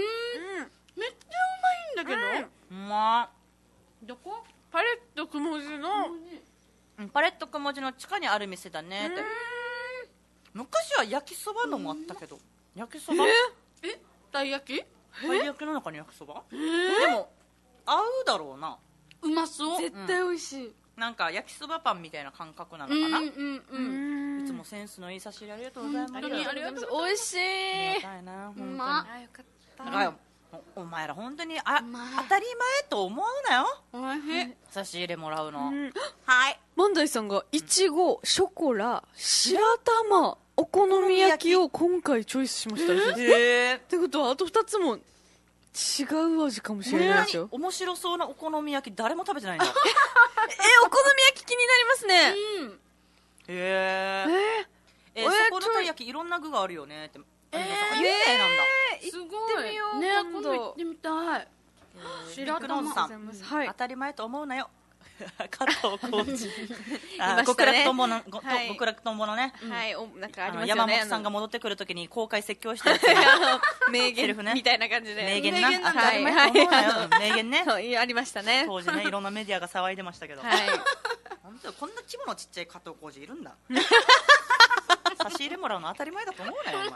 んだけど。 うまどこ？ パレットくもじのい。パレットくもじの地下にある店だねって。昔は焼きそばのもあったけど。焼きそば？ たい焼き？ たい焼きの中に焼きそば？でも合うだろうな。 うまそう。 絶対美味しい。 なんか焼きそばパンみたいな感覚なのかな。いつもセンスのいい差し入れありがとうございます。 ありがとうございます。 美味しい。 ありがたいな、本当に。 よかった。 だからお前ら本当に当たり前と思うなよ。 おいしい。 差し入れもらうの。 はい。 万代さんがいちご、ショコラ、白玉、お好み焼きを今回チョイスしましたらしいです。 へー。 ってことはあと2つも違う味かもしれないですよ。 面白そうなお好み焼き誰も食べてないんだ。 お好み焼き気になりますね。 へえ。そこのたい焼きいろんな具があるよねって。有名なんだ。 すごい。ね、今度行ってみたい。 白玉さん、当たり前と思うなよ。加藤浩次。極楽とんぼのね。 はい、なんかありますよね。 山本さんが戻ってくるときに公開説教してる名言みたいな感じで。 名言な。当たり前と思うなよ。名言ね。 ありましたね。 当時ね、いろんなメディアが騒いでましたけど。 はい。 本当こんな規模のちっちゃい加藤浩次いるんだ。差し入れもらうの当たり前だと思うなよ。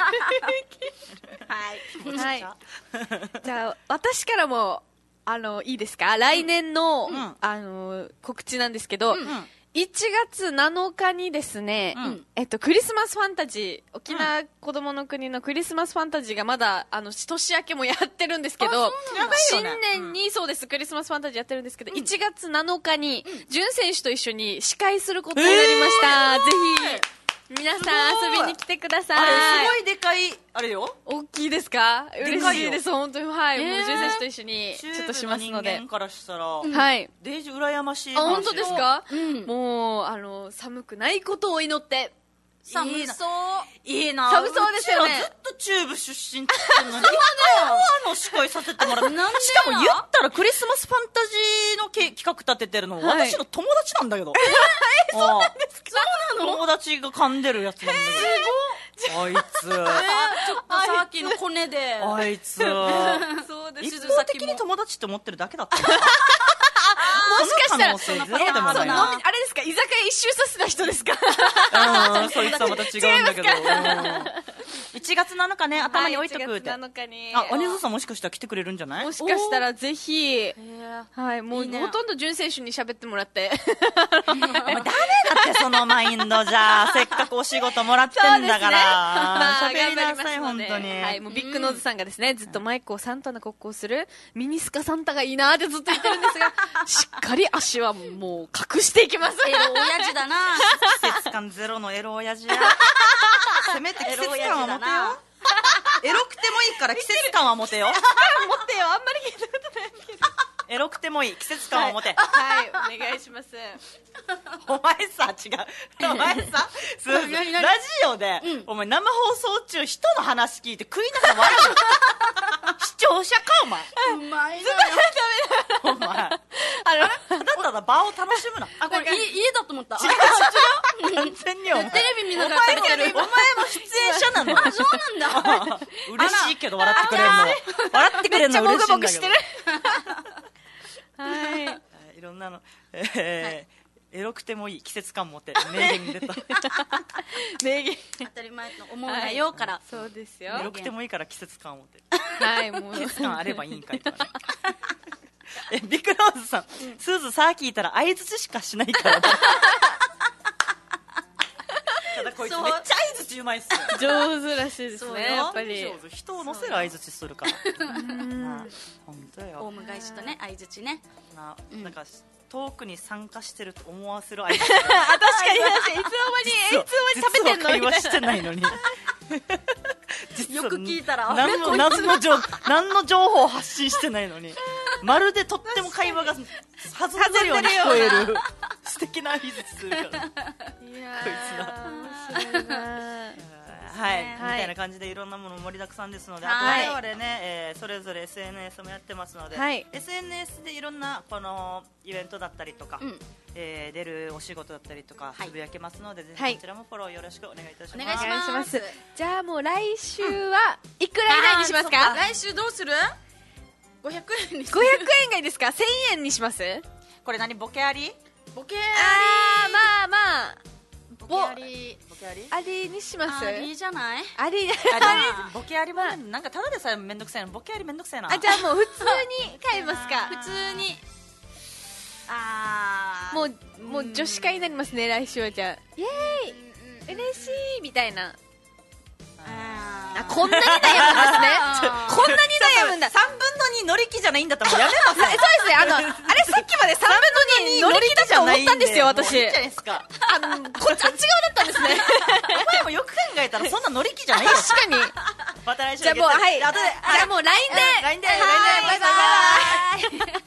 はい。じゃあ私からもいいですか？来年の告知なんですけど、1月7日にですね、クリスマスファンタジー、沖縄子供の国のクリスマスファンタジーがまだ年明けもやってるんですけど、新年にそうです、クリスマスファンタジーやってるんですけど、1月7日に潤選手と一緒に司会することになりました。ぜひ皆さん遊びに来てください。 あれすごいでかいあれよ。 大きいですか？嬉しいです、本当に。はい、もう潤選手と一緒にちょっとしますので。 人間からしたら、 はい。 デージ羨ましい。 本当ですか？もう寒くないことを祈って。 寒そう。 いいな。 寒そうですよね。 ずっと中部出身って言ってんのに、司会させてもらって。しかも言ったらクリスマスファンタジーの企画立ててるの私の友達なんだけど。 そうなんですか？ そうなの？友達が噛んでるやつなんだけど。あいつ。 ちょっとさっきのコネで。 あいつ。 そうです。 一方的に友達って思ってるだけだった。 もしかしたら、あれですか、居酒屋一周させた人ですか？ そいつはまた違うんだけど。1月7日ね、頭に置いとくって。 1月7日に。 アニズさんもしかしたら来てくれるんじゃない？ もしかしたらぜひ、はい、もうほとんど潤選手に喋ってもらって。 ダメだってそのマインドじゃ、せっかくお仕事もらってんだから。喋りなさい、本当に。 はい、もうビッグノーズさんがですね、ずっとマイクをサンタの格好をするミニスカサンタがいいなってずっと言ってるんですが、しっかり足はもう隠していきます。 エロ親父だな。 季節感ゼロのエロ親父や。せめて季節感は持てよ。エロくてもいいから季節感は持てよ。 持ってよ、あんまり聞いたことないけど。 エロくてもいい季節感を持て。 はい、お願いします。 お前さ、違う。お前さ、ラジオで、お前生放送中人の話聞いて食いながら笑う。視聴者か、お前。 うまいな。 お前。ただただ場を楽しむな。 あ、これ家だと思った。 違う。完全にお前。 テレビ見ながら食べてる。 お前も出演者なの。 あ、そうなんだ。 嬉しいけど笑ってくれんの。笑ってくれんの嬉しいんだけど。 はい。 いろんなの、エロくてもいい季節感持って名言出た。 名言。 当たり前と思うなよから。 そうですよ。 エロくてもいいから季節感を持って。 はい、もう季節感あればいいんかいとかね。ビッグローズさん、スーズさあ聞いたら相づちしかしないから。ただこいつめっちゃ相づちうまいっすよ。 上手らしいですね、やっぱり。 人を乗せる相づちするから。本当よ。 オウム返しとね、相づちね。 なんか遠くに参加してると思わせる相づち。 確かにいつの間に食べてんの会話してないのに。 よく聞いたら何の情報を発信してないのに、まるでとっても会話が弾んでるように聞こえる素敵な技術するからいや面白いなはい、みたいな感じでいろんなもの盛りだくさんですので、あと我々ね、それぞれ SNS もやってますので、SNS でいろんなこのイベントだったりとか、出るお仕事だったりとかつぶやけますので、ぜひこちらもフォローよろしくお願いいたします。 お願いします。 じゃあもう来週はいくら以内にしますか？ 来週どうする？500円にする。 500円がいいですか？1000円にします？ これ何ボケあり？ ボケあり。まあボケありありにします。 ありじゃない？ ありボケありもなんかただでさえめんどくさいの、ボケありめんどくさいな。 じゃあもう普通に買いますか？ 普通に。 もう女子会になりますね、来週は。じゃあイエーイ嬉しいみたいな。こんなに悩むんですね。こんなに悩むんだ。 3分の2乗り気じゃないんだったらもうやめます。 そうですね。あれさっきまで3分の2乗り気だと思ったんですよ、私。 いいじゃないですか。 こっちは違うだったんですね。 お前もよく考えたらそんな乗り気じゃない。 確かに。 また来週。 じゃあもう、はい。じゃあもう LINE で。 バイバイ。